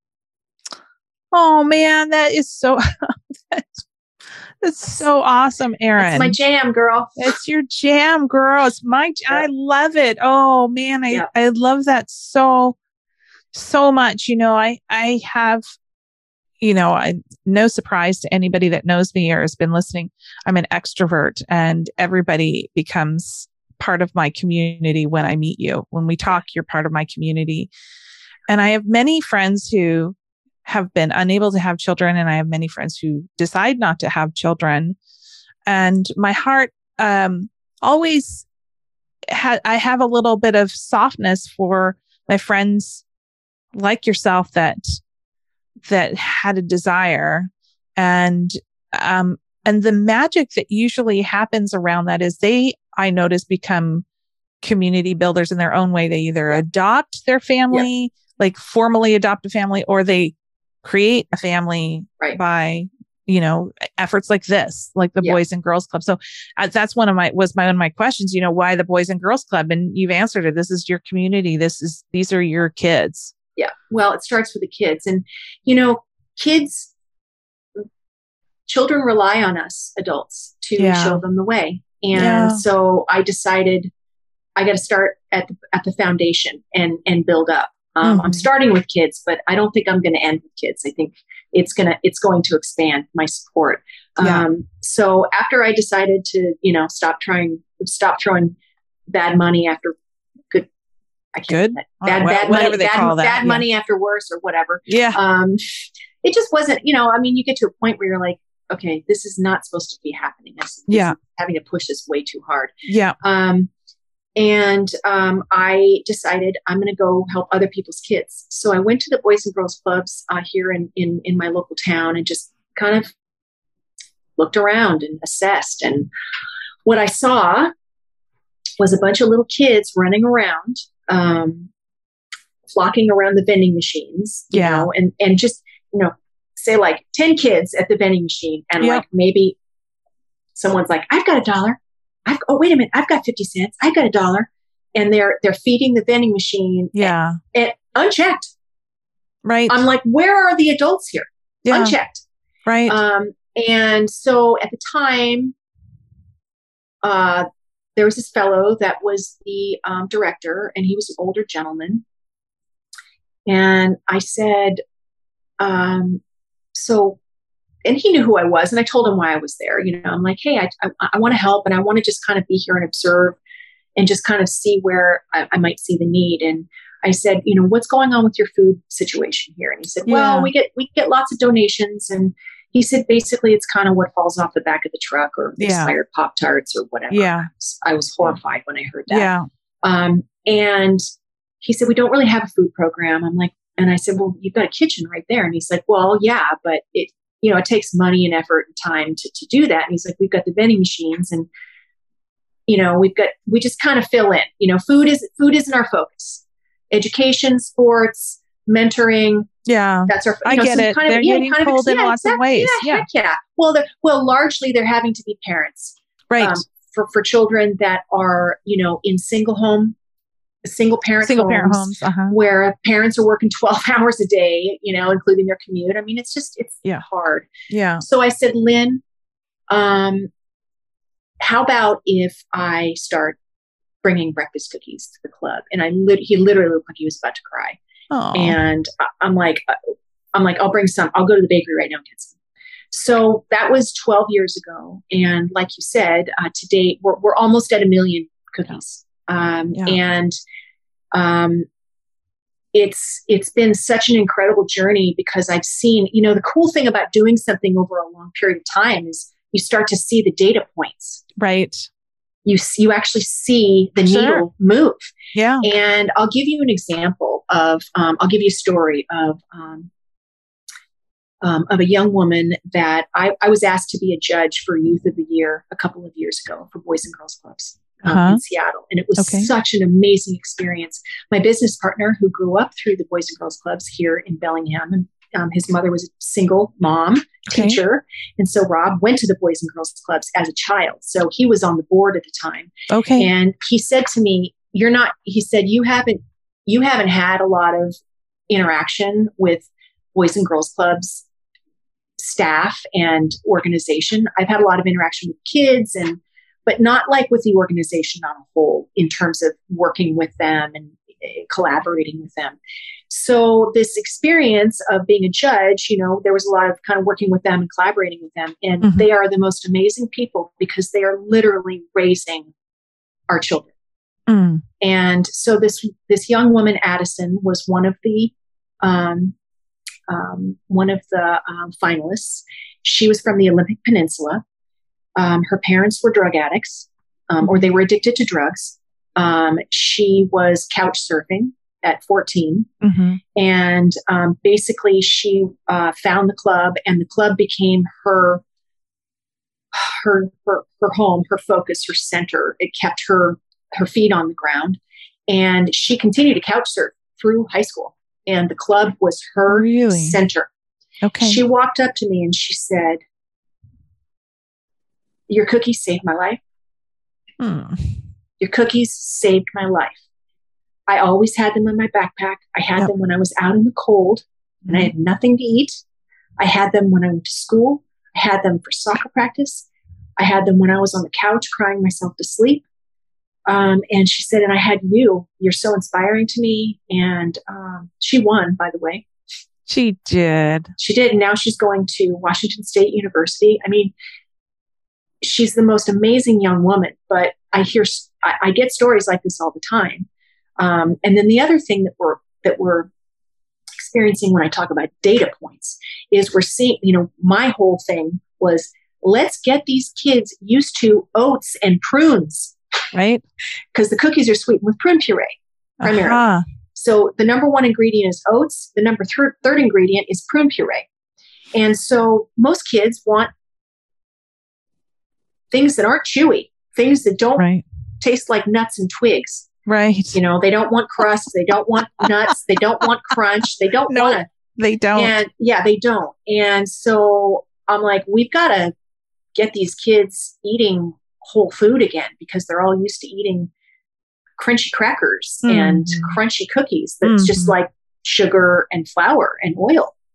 Oh man, that is so, that's, that's so awesome, Erin. It's my jam, girl. It's your jam, girl. It's my, yeah. I love it. Oh man, I, yeah. I love that so, so much. You know, I, I have, you know, I, no surprise to anybody that knows me or has been listening. I'm an extrovert, and everybody becomes part of my community when I meet you. When we talk, you're part of my community. And I have many friends who have been unable to have children, and I have many friends who decide not to have children. And my heart um, always had, I have a little bit of softness for my friends like yourself that that had a desire, and um, and the magic that usually happens around that is they, I notice, become community builders in their own way. They either adopt their family, yeah. like formally adopt a family, or they create a family right. by, you know, efforts like this, like the yeah. Boys and Girls Club. So uh, that's one of my, was my, one of my questions, you know, why the Boys and Girls Club? And you've answered it. This is your community. This is, these are your kids. Yeah. Well, it starts with the kids, and, you know, kids, children rely on us adults to yeah. show them the way. And yeah. so I decided I got to start at the, at the foundation and, and build up. Um, mm-hmm. I'm starting with kids, but I don't think I'm going to end with kids. I think it's going to, it's going to expand my support. Yeah. Um, so after I decided to, you know, stop trying, stop throwing bad money after good, I can't, good, bad, oh, bad, well, bad whatever money, they bad, call that. bad yeah. money after worse or whatever. Yeah. Um, it just wasn't, you know, I mean, you get to a point where you're like, okay, this is not supposed to be happening. This, this yeah. is having to push this way too hard. Yeah. Um, And um, I decided I'm going to go help other people's kids. So I went to the Boys and Girls Clubs uh, here in, in, in my local town and just kind of looked around and assessed. And what I saw was a bunch of little kids running around, um, flocking around the vending machines, you yeah. know, and, and just, you know, say like ten kids at the vending machine. And yep. like maybe someone's like, I've got a dollar. I've, oh, wait a minute. I've got fifty cents. I've got a dollar. And they're, they're feeding the vending machine. Yeah. And, and unchecked. Right. I'm like, where are the adults here? Yeah. Unchecked. Right. Um, And so at the time, uh, there was this fellow that was the um, director, and he was an older gentleman. And I said, um, so, and he knew who I was, and I told him why I was there. You know, I'm like, hey, I, I, I want to help, and I want to just kind of be here and observe and just kind of see where I, I might see the need. And I said, you know, what's going on with your food situation here? And he said, well, Yeah. we get, we get lots of donations. And he said, basically, it's kind of what falls off the back of the truck, or Yeah. expired Pop-Tarts or whatever. Yeah. I was horrified when I heard that. Yeah. Um, and he said, we don't really have a food program. I'm like, and I said, well, you've got a kitchen right there. And he's like, well, yeah, but it, you know, it takes money and effort and time to, to do that. And he's like, we've got the vending machines, and, you know, we've got, we just kind of fill in, you know, food is, food isn't our focus. Education, sports, mentoring. Yeah. That's our, you I know, get some it. kind of, They're yeah, getting kind of, pulled in yeah, lots of exactly, ways. Yeah, Yeah. heck yeah. Well, they're, well, largely they're having to be parents. Right. Um, for, for children that are, you know, in single home, single parent Single homes, parent homes. Uh-huh. where parents are working twelve hours a day, you know, including their commute. I mean, it's just, it's Yeah. hard. Yeah. So I said, Lynn, um, how about if I start bringing breakfast cookies to the club? And I lit- he literally looked like he was about to cry. Oh. And I- I'm like, uh, I'm like, I'll bring some, I'll go to the bakery right now and get some. So that was twelve years ago. And like you said, uh, to date, we're, we're almost at a million cookies. Um, Yeah. And um, it's it's been such an incredible journey, because I've seen, you know, the cool thing about doing something over a long period of time is you start to see the data points. Right. You you actually see the Sure. needle move. Yeah. And I'll give you an example of, um, I'll give you a story of, um, um, of a young woman that I, I was asked to be a judge for Youth of the Year a couple of years ago for Boys and Girls Clubs um, Uh-huh. in Seattle. And it was Okay. such an amazing experience. My business partner, who grew up through the Boys and Girls Clubs here in Bellingham, and um, his mother was a single mom, Okay. teacher. And so Rob went to the Boys and Girls Clubs as a child. So he was on the board at the time. Okay. And he said to me, you're not, he said, you haven't, you haven't had a lot of interaction with Boys and Girls Clubs staff and organization. I've had a lot of interaction with kids, and, but not like with the organization on a whole, in terms of working with them and uh, collaborating with them. So this experience of being a judge, you know, there was a lot of kind of working with them and collaborating with them. And Mhm. they are the most amazing people, because they are literally raising our children. Mm. And so this this young woman, Addison, was one of the um, um, one of the um, finalists. She was from the Olympic Peninsula. Um, her parents were drug addicts, um, or they were addicted to drugs. Um, she was couch surfing at fourteen, Mm-hmm. and um, basically she uh, found the club, and the club became her her her her home, her focus, her center. It kept her her feet on the ground, and she continued to couch surf through high school, and the club was her Really? center. Okay. She walked up to me and she said, your cookies saved my life. Hmm. Your cookies saved my life. I always had them in my backpack. I had Yep. them when I was out in the cold and I had nothing to eat. I had them when I went to school. I had them for soccer practice. I had them when I was on the couch crying myself to sleep. Um, and she said, and I had you. You're so inspiring to me. And um, she won, by the way. She did. She did. And now she's going to Washington State University. I mean, she's the most amazing young woman. But I hear, I, I get stories like this all the time. Um, and then the other thing that we're that we're experiencing when I talk about data points is we're seeing, you know, my whole thing was, let's get these kids used to oats and prunes, Right? because the cookies are sweetened with prune puree primarily. Uh-huh. So the number one ingredient is oats. The number th- third ingredient is prune puree. And so most kids want things that aren't chewy, things that don't Right. taste like nuts and twigs. Right. You know, they don't want crust. They don't want nuts. They don't want crunch. They don't No, want to. They don't. And yeah, they don't. And so I'm like, we've got to get these kids eating whole food again, because they're all used to eating crunchy crackers and Mhm. crunchy cookies. That's just Mhm. like sugar and flour and oil.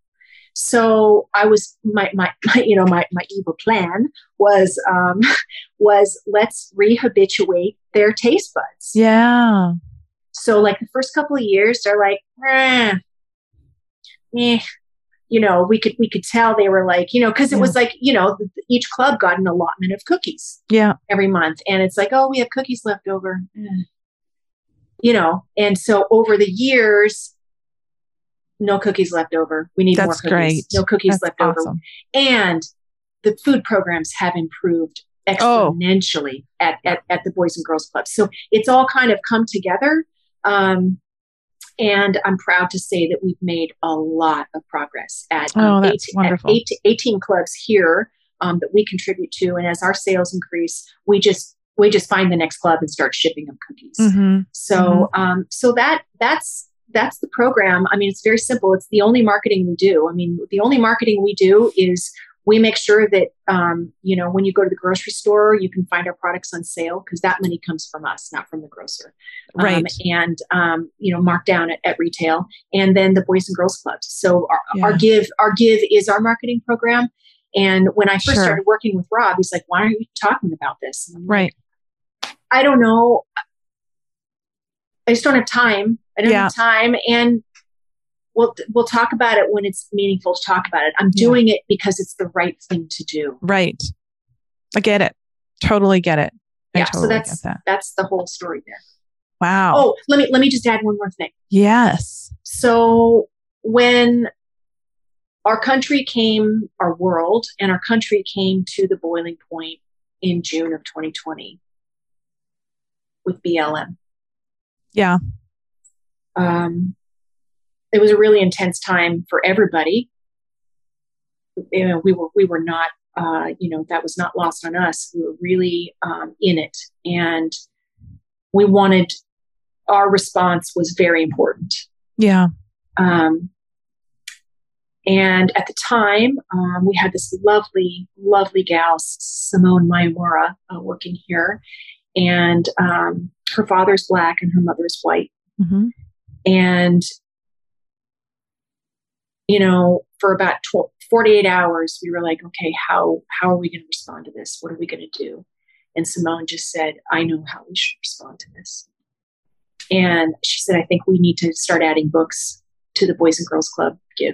So I was my my, my you know my my evil plan was um, was let's rehabituate their taste buds. Yeah. So like the first couple of years, they're like, eh, eh. You know, we could we could tell they were like, you know, because it Yeah. was like, you know, each club got an allotment of cookies Yeah. every month, and it's like, oh, we have cookies left over, eh. You know, and so over the years, no cookies left over. We need That's more cookies. great. No cookies That's left awesome. over, and the food programs have improved exponentially oh. at, at at the Boys and Girls Club. So it's all kind of come together. Um, And I'm proud to say that we've made a lot of progress at, um, oh, that's eight, wonderful. at eight, eighteen clubs here um, that we contribute to. And as our sales increase, we just we just find the next club and start shipping them cookies. Mm-hmm. So mm-hmm. um, so that that's that's the program. I mean, it's very simple. It's the only marketing we do. I mean, the only marketing we do is we make sure that, um, you know, when you go to the grocery store, you can find our products on sale because that money comes from us, not from the grocer. Right. Um, and, um, you know, marked down at, at retail, and then the Boys and Girls Clubs. So our, yeah. our give, our give is our marketing program. And when I first sure. started working with Rob, he's like, why aren't you talking about this? And I'm right. like, I don't know. I just don't have time. I don't yeah. have time. And We'll we'll talk about it when it's meaningful to talk about it. I'm doing yeah. it because it's the right thing to do. Right. I get it. Totally get it. I yeah. Totally so that's get that. that's the whole story there. Wow. Oh, let me let me just add one more thing. Yes. So when our country came, our world and our country came to the boiling point in June of twenty twenty with B L M. Yeah. Um. It was a really intense time for everybody. You know, we were we were not, uh, you know, that was not lost on us. We were really um, in it, and we wanted. Our response was very important. Yeah. Um, and at the time, um, we had this lovely, lovely gal, Simone Mayamura, uh, working here, and um, her father's Black and her mother's white, mm-hmm. and. You know, for about forty-eight hours, we were like, okay, how, how are we going to respond to this? What are we going to do? And Simone just said, I know how we should respond to this. And she said, I think we need to start adding books to the Boys and Girls Club Give.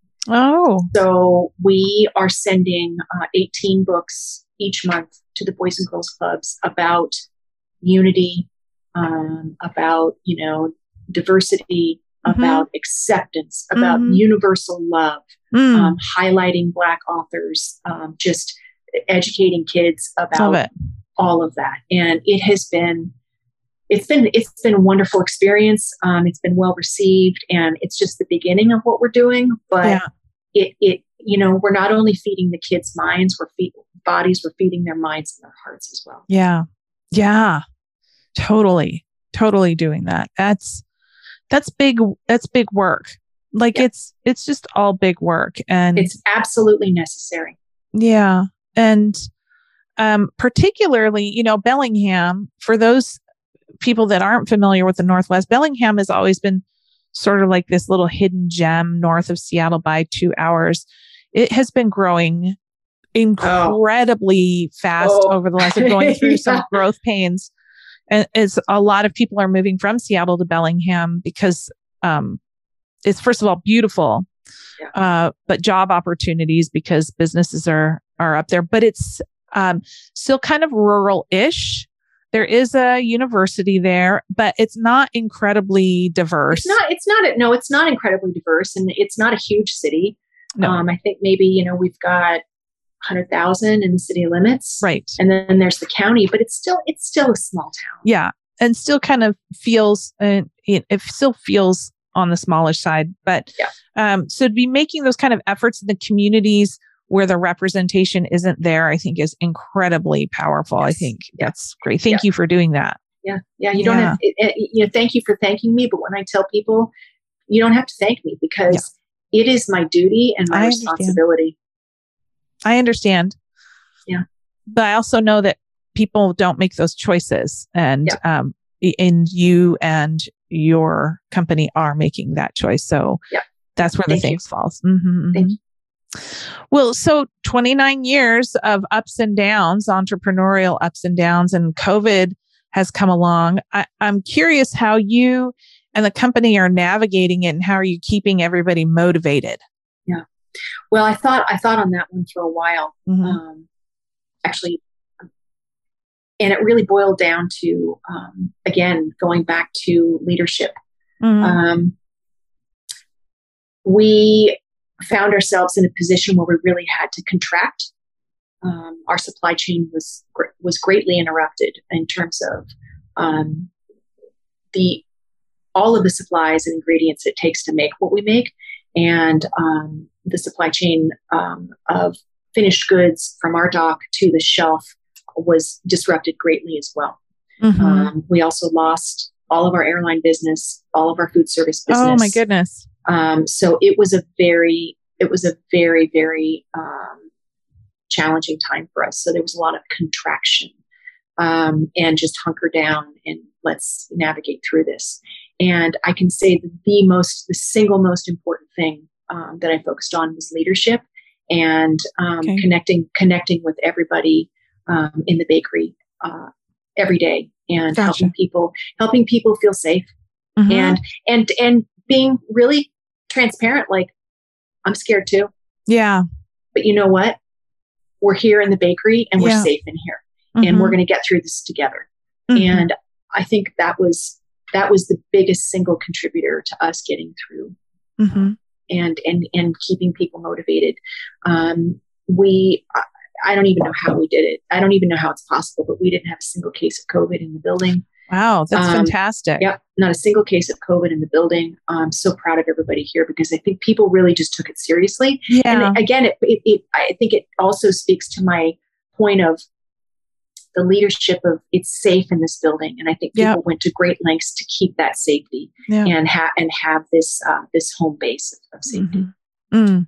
Oh. So we are sending uh, eighteen books each month to the Boys and Girls Clubs about unity, um, about, you know, diversity, Mm-hmm. about acceptance, about mm-hmm. universal love, mm. um, highlighting Black authors, um, just educating kids about all of that. And it has been, it's been, it's been a wonderful experience. Um, it's been well received, and it's just the beginning of what we're doing. But yeah. it, it, you know, we're not only feeding the kids' minds, we're feeding bodies, we're feeding their minds and their hearts as well. Yeah. Yeah. Totally. Totally doing that. That's, That's big. That's big work. Like yeah. it's, it's just all big work, and it's absolutely necessary. Yeah. And, um, particularly, you know, Bellingham, for those people that aren't familiar with the Northwest, Bellingham has always been sort of like this little hidden gem north of Seattle by two hours. It has been growing incredibly oh. fast oh. over the last, going through yeah. some growth pains. And as a lot of people are moving from Seattle to Bellingham because um, it's, first of all, beautiful, yeah. uh, but job opportunities because businesses are are up there. But it's um, still kind of rural-ish. There is a university there, but it's not incredibly diverse. It's not. It's not. A, no, it's not incredibly diverse, and it's not a huge city. No. Um, I think maybe you know we've got one hundred thousand in the city limits. Right. And then there's the county, but it's still, it's still a small town. Yeah. And still kind of feels, uh, it, it still feels on the smallish side, but, yeah. um, so to be making those kind of efforts in the communities where the representation isn't there, I think is incredibly powerful. Yes. I think yeah. that's great. Thank yeah. you for doing that. Yeah. Yeah. You don't yeah. have, it, it, you know, thank you for thanking me. But when I tell people, you don't have to thank me because yeah. it is my duty and my I responsibility. Understand. I understand. Yeah. But I also know that people don't make those choices, and, yeah. um, and you and your company are making that choice. So yeah. That's where Thank the thanks you. falls. Mm-hmm, Thank mm-hmm. you. Well, so twenty-nine years of ups and downs, entrepreneurial ups and downs, and COVID has come along. I, I'm curious how you and the company are navigating it, and how are you keeping everybody motivated? Yeah. Well, I thought I thought on that one for a while, Mm-hmm. um, actually, and it really boiled down to um, again going back to leadership. Mm-hmm. Um, we found ourselves in a position where we really had to contract. Um, our supply chain was was greatly interrupted in terms of um, the all of the supplies and ingredients it takes to make what we make, and um, the supply chain um, of finished goods from our dock to the shelf was disrupted greatly as well. Mm-hmm. Um, we also lost all of our airline business, all of our food service business. Oh my goodness. Um, so it was a very, it was a very, very um, challenging time for us. So there was a lot of contraction um, and just hunker down and let's navigate through this. And I can say that the most, the single most important thing um, that I focused on was leadership and um, Okay. connecting, connecting with everybody um, in the bakery uh, every day and Gotcha. helping people, helping people feel safe Mm-hmm. and and and being really transparent. Like, I'm scared too, Yeah. but you know what? We're here in the bakery and we're Yeah. safe in here, Mm-hmm. and we're going to get through this together. Mm-hmm. And I think that was that was the biggest single contributor to us getting through Mm-hmm. and and and keeping people motivated. Um, we. I, I don't even know how we did it. I don't even know how it's possible, but we didn't have a single case of COVID in the building. Wow, that's Um, fantastic. Yep, not a single case of COVID in the building. I'm so proud of everybody here because I think people really just took it seriously. Yeah. And again, it, it, it, I think it also speaks to my point of the leadership of it's safe in this building, and I think people Yep. went to great lengths to keep that safety Yeah. and have and have this uh, this home base of, of safety. Mm-hmm. Mm.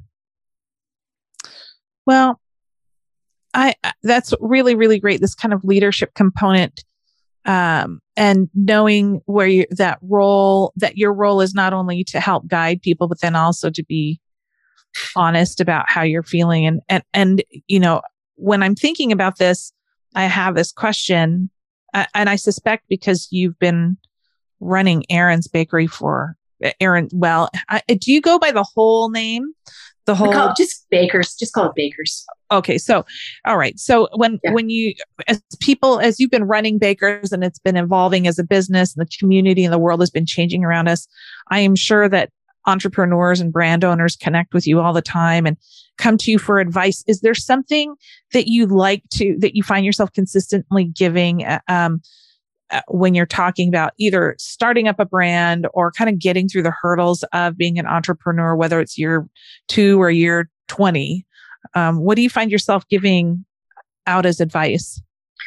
Well, I that's really, really great. This kind of leadership component, um, and knowing where you that role, that your role is not only to help guide people, but then also to be honest about how you're feeling. And and and you know, when I'm thinking about this, I have this question, uh, and I suspect because you've been running Aaron's Bakery for Aaron. Well, I, do you go by the whole name? The We whole call it just bakers. Just call it bakers. Okay. So, all right. So when, Yeah. when you, as people, as you've been running Bakers and it's been evolving as a business and the community and the world has been changing around us, I am sure that entrepreneurs and brand owners connect with you all the time and come to you for advice. Is there something that you like to, that you find yourself consistently giving, uh, um, uh, when you're talking about either starting up a brand or kind of getting through the hurdles of being an entrepreneur, whether it's year two or year twenty? Um, what do you find yourself giving out as advice?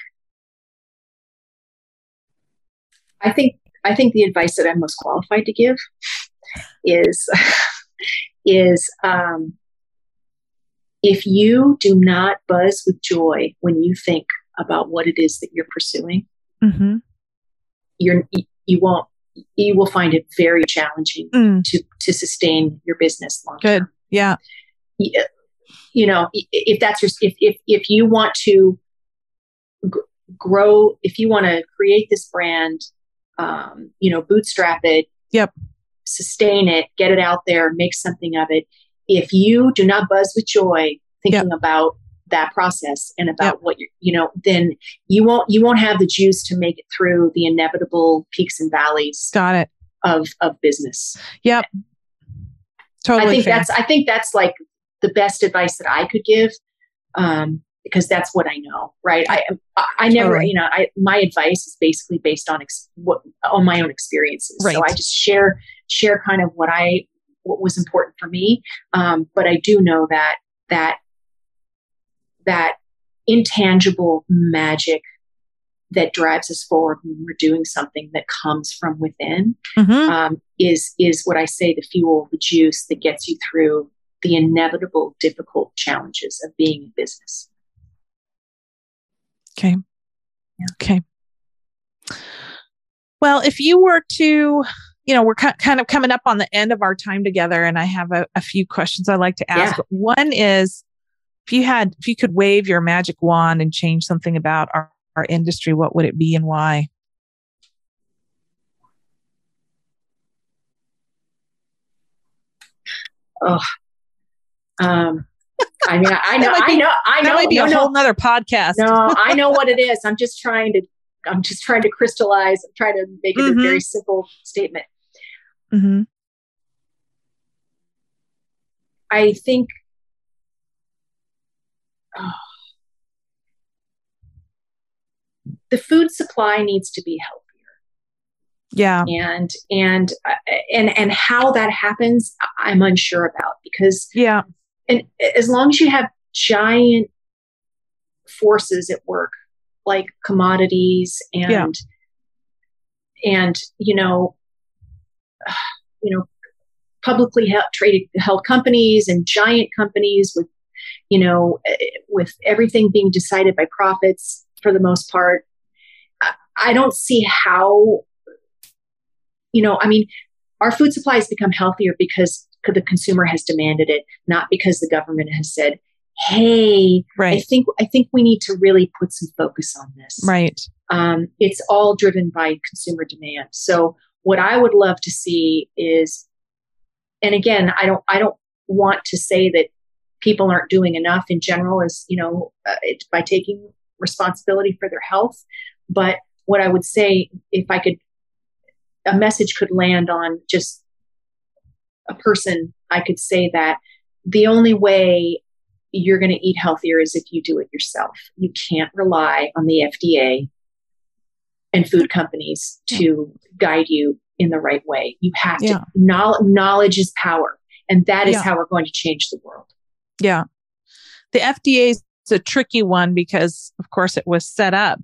I think I think the advice that I'm most qualified to give is is um, if you do not buzz with joy when you think about what it is that you're pursuing, Mm-hmm. you're you won't you will find it very challenging Mm. to to sustain your business long Good. term. Yeah. Y- You know, i- if that's your if if if you want to g- grow, if you want to create this brand, um, you know, bootstrap it, Yep. sustain it, get it out there, make something of it. If you do not buzz with joy thinking about that process and about Yep. what you you know, then you won't you won't have the juice to make it through the inevitable peaks and valleys Got it. of of business. Yep. Totally I think fair. that's I think that's like the best advice that I could give, um, because that's what I know, right? I I, I never, Totally. you know, I my advice is basically based on ex- what on my own experiences. Right. So I just share share kind of what I what was important for me, um, but I do know that that that intangible magic that drives us forward when we're doing something that comes from within Mhm. um, is is what I say the fuel, the juice that gets you through the inevitable difficult challenges of being in business. Okay. Yeah. Okay. Well, if you were to, you know, we're ca- kind of coming up on the end of our time together, and I have a, a few questions I'd like to ask. Yeah. One is, if you had, if you could wave your magic wand and change something about our, our industry, what would it be and why? Oh, um, I mean, I, I know, be, I know, I know. That might be no, a no. whole nother podcast. No, I know what it is. I'm just trying to, I'm just trying to crystallize. I'm trying to make it mm-hmm. a very simple statement. Mm-hmm. I think, oh, the food supply needs to be healthier. Yeah. And, and, uh, and, and how that happens, I'm unsure about, because yeah. And as long as you have giant forces at work, like commodities and, yeah. and, you know, uh, you know, publicly held, traded held companies and giant companies with, you know, with everything being decided by profits for the most part, I, I don't see how, you know, I mean, our food supply has become healthier because the consumer has demanded it, not because the government has said, hey, right. I think I think we need to really put some focus on this. Right. Um, it's all driven by consumer demand. So what I would love to see is, and again, I don't I don't want to say that people aren't doing enough in general, as you know, uh, it, by taking responsibility for their health. But what I would say, if I could, a message could land on just a person, I could say that the only way you're going to eat healthier is if you do it yourself. You can't rely on the F D A and food companies to guide you in the right way. You have yeah. to, knowledge, knowledge is power. And that is yeah. how we're going to change the world. Yeah. The F D A is a tricky one because, of course, it was set up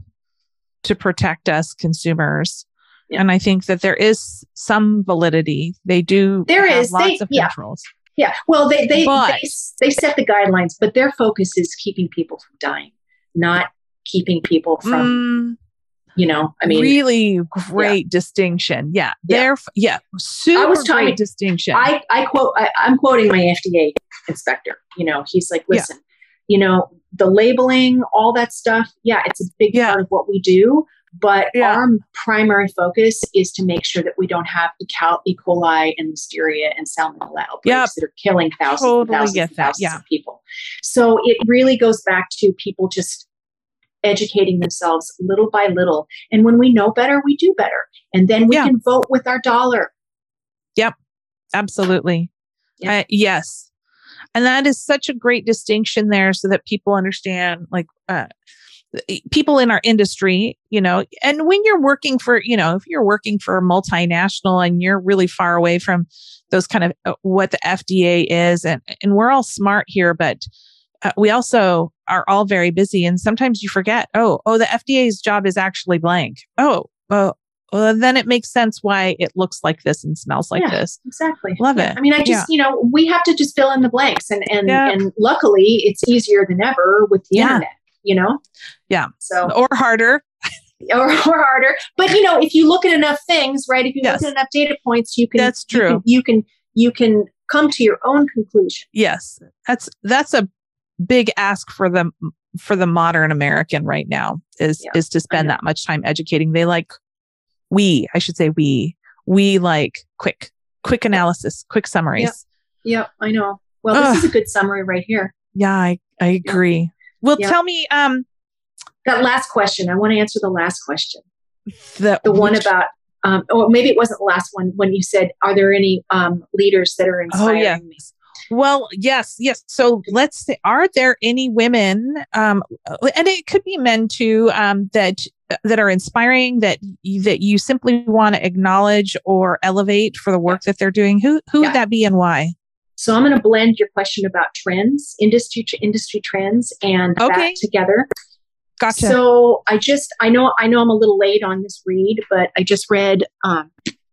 to protect us consumers. Yeah. And I think that there is some validity. They do there have is. lots they, of yeah. controls. Yeah. Well, they they, but, they they set the guidelines, but their focus is keeping people from dying, not keeping people from, mm, you know, I mean. Really great yeah. distinction. Yeah. They're, yeah. yeah super I was talking, great distinction. I, I quote, I, I'm quoting my F D A inspector. You know, he's like, listen, yeah. you know, the labeling, all that stuff. Yeah. It's a big yeah. part of what we do. But yeah. our primary focus is to make sure that we don't have E. coli and Listeria and Salmonella outbreaks yep. that are killing thousands totally and thousands, get and that. thousands Yeah. of people. So it really goes back to people just educating themselves little by little. And when we know better, we do better. And then we yeah. can vote with our dollar. Yep, absolutely. Yep. Uh, yes. And that is such a great distinction there so that people understand, like, uh, people in our industry, you know, and when you're working for, you know, if you're working for a multinational and you're really far away from those kind of uh, what the F D A is, and, and we're all smart here, but uh, we also are all very busy. And sometimes you forget, oh, oh, the F D A's job is actually blank. Oh, well, well, then it makes sense why it looks like this and smells like yeah, this. Exactly. Love yeah. it. I mean, I just, yeah. you know, we have to just fill in the blanks, and, and, yeah. and luckily it's easier than ever with the yeah. internet. You know? Yeah. So or harder. or, or harder. But you know, if you look at enough things, right? If you yes. look at enough data points, you can That's true. You can, you can you can come to your own conclusion. Yes. That's that's a big ask for the for the modern American right now is yeah, is to spend that much time educating. They like we, I should say we, we like quick, quick analysis, quick summaries. Yeah, yeah I know. Well, this Ugh. is a good summary right here. Yeah, I, I agree. Yeah. Well, yeah. tell me, um, that last question. I want to answer the last question. The, the one which, about, um, or maybe it wasn't the last one when you said, are there any um, leaders that are inspiring oh, yeah. me? Well, yes, yes. So let's say, are there any women, um, and it could be men too, um, that that are inspiring, that you, that you simply want to acknowledge or elevate for the work yeah. that they're doing? Who who yeah. would that be and why? So I'm going to blend your question about trends, industry industry trends, and okay. that together. Gotcha. So I just I know I know I'm a little late on this read, but I just read. Um,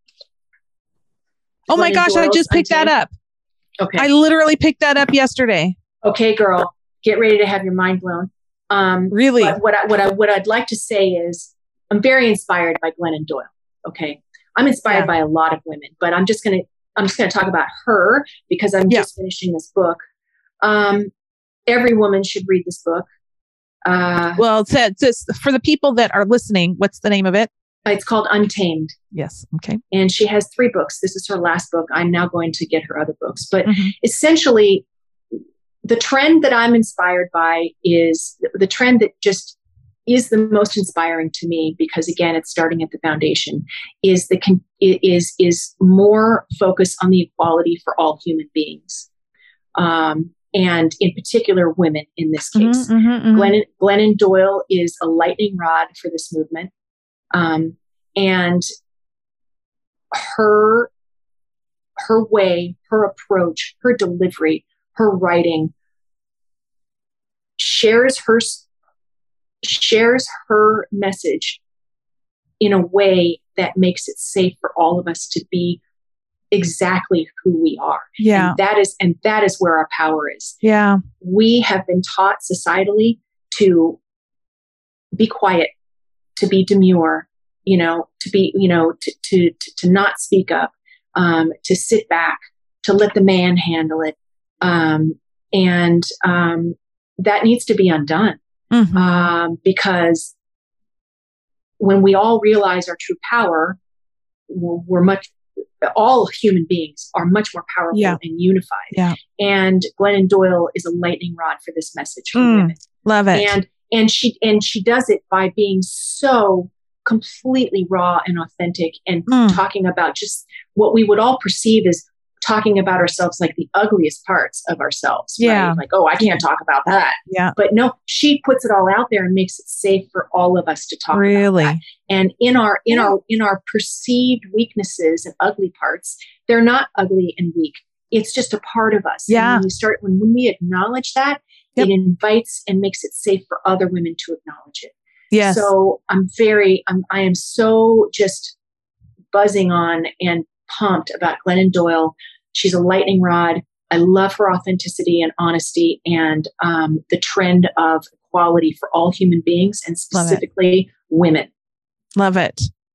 oh my gosh! I just picked that up. Okay. I literally picked that up yesterday. Okay, girl, get ready to have your mind blown. Um, really? But what I, what I what I'd like to say is I'm very inspired by Glennon Doyle. Okay. I'm inspired Yeah. by a lot of women, but I'm just going to, I'm just going to talk about her because I'm Yeah. just finishing this book. Um, every woman should read this book. Uh, Well, it's, it's, it's for the people that are listening. What's the name of it? it's called Untamed. Yes. Okay. And she has three books. This is her last book. I'm now going to get her other books. But Mhm. essentially, the trend that I'm inspired by is the trend that just is the most inspiring to me, because again, it's starting at the foundation, is the con- is is more focus on the equality for all human beings, um, and in particular women in this case. Mhm, mhm, mhm. Glennon, Glennon Doyle is a lightning rod for this movement. Um, and her, her way, her approach, her delivery, her writing shares her, shares her message in a way that makes it safe for all of us to be exactly who we are. Yeah. And that is, and that is where our power is. Yeah. We have been taught societally to be quiet, to be demure, you know, to be, you know, to, to, to, to not speak up, um, to sit back, to let the man handle it. Um, and, um, that needs to be undone. Mhm. Um, because when we all realize our true power, we're, we're much, all human beings are much more powerful Yeah. and unified. Yeah. And Glennon Doyle is a lightning rod for this message for Mm, women. Love it. And, and she, and she does it by being so completely raw and authentic and Mm. talking about just what we would all perceive as talking about ourselves, like the ugliest parts of ourselves. Yeah. Right? Like, oh, I can't talk about that. Yeah. But no, she puts it all out there and makes it safe for all of us to talk Really. about that. And in our, in Yeah. our, in our perceived weaknesses and ugly parts, they're not ugly and weak. It's just a part of us. Yeah. And when we start, when, when we acknowledge that, Yep. it invites and makes it safe for other women to acknowledge it. Yes. So I'm very, I'm, I am so just buzzing on and pumped about Glennon Doyle. She's a lightning rod. I love her authenticity and honesty and um, the trend of equality for all human beings and Love it. specifically women. Love it.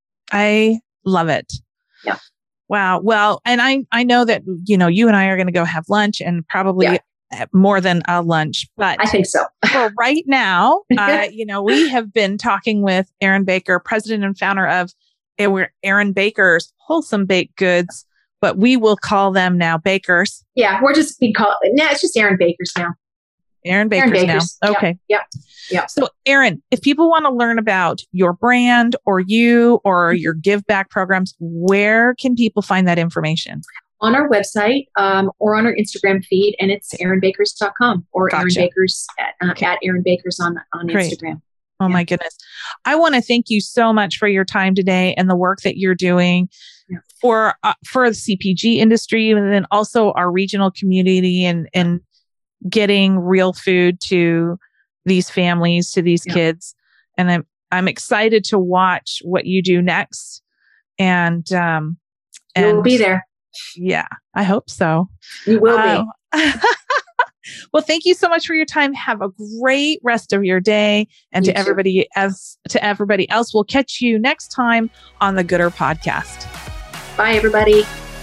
I love it. Yeah. Wow. Well, and I, I know that, you know, you and I are going to go have lunch and probably Yeah. more than a lunch, but I think so. for right now, uh, you know, we have been talking with Erin Baker, president and founder of Erin Baker's Wholesome Baked Goods, but we will call them now Bakers. Yeah, we're just being called. No, it's just Erin Baker's now. Erin Baker's, Erin Baker's. now. Yep, Okay. Yep. Yep. So, Erin, if people want to learn about your brand or you or your give back programs, where can people find that information? On our website um, or on our Instagram feed, and it's erin bakers dot com or Gotcha. Erin Bakers at, uh, Okay. at Erin Bakers on, on Great. Instagram. Oh Yeah. my goodness. I want to thank you so much for your time today and the work that you're doing Yeah. for uh, for the C P G industry, and then also our regional community and and getting real food to these families, to these Yeah. kids. And I'm I'm excited to watch what you do next. And um and You'll be there. Yeah, I hope so. You will Uh, be. Well, thank you so much for your time. Have a great rest of your day. And You to too. everybody else, to everybody else, we'll catch you next time on the Gooder Podcast. Bye, everybody.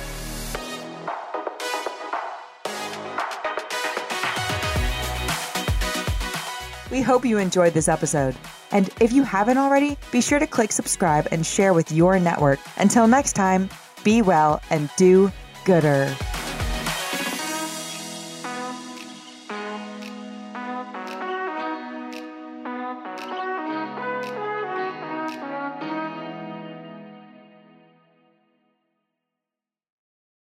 We hope you enjoyed this episode. And if you haven't already, be sure to click subscribe and share with your network. Until next time, be well and do gooder.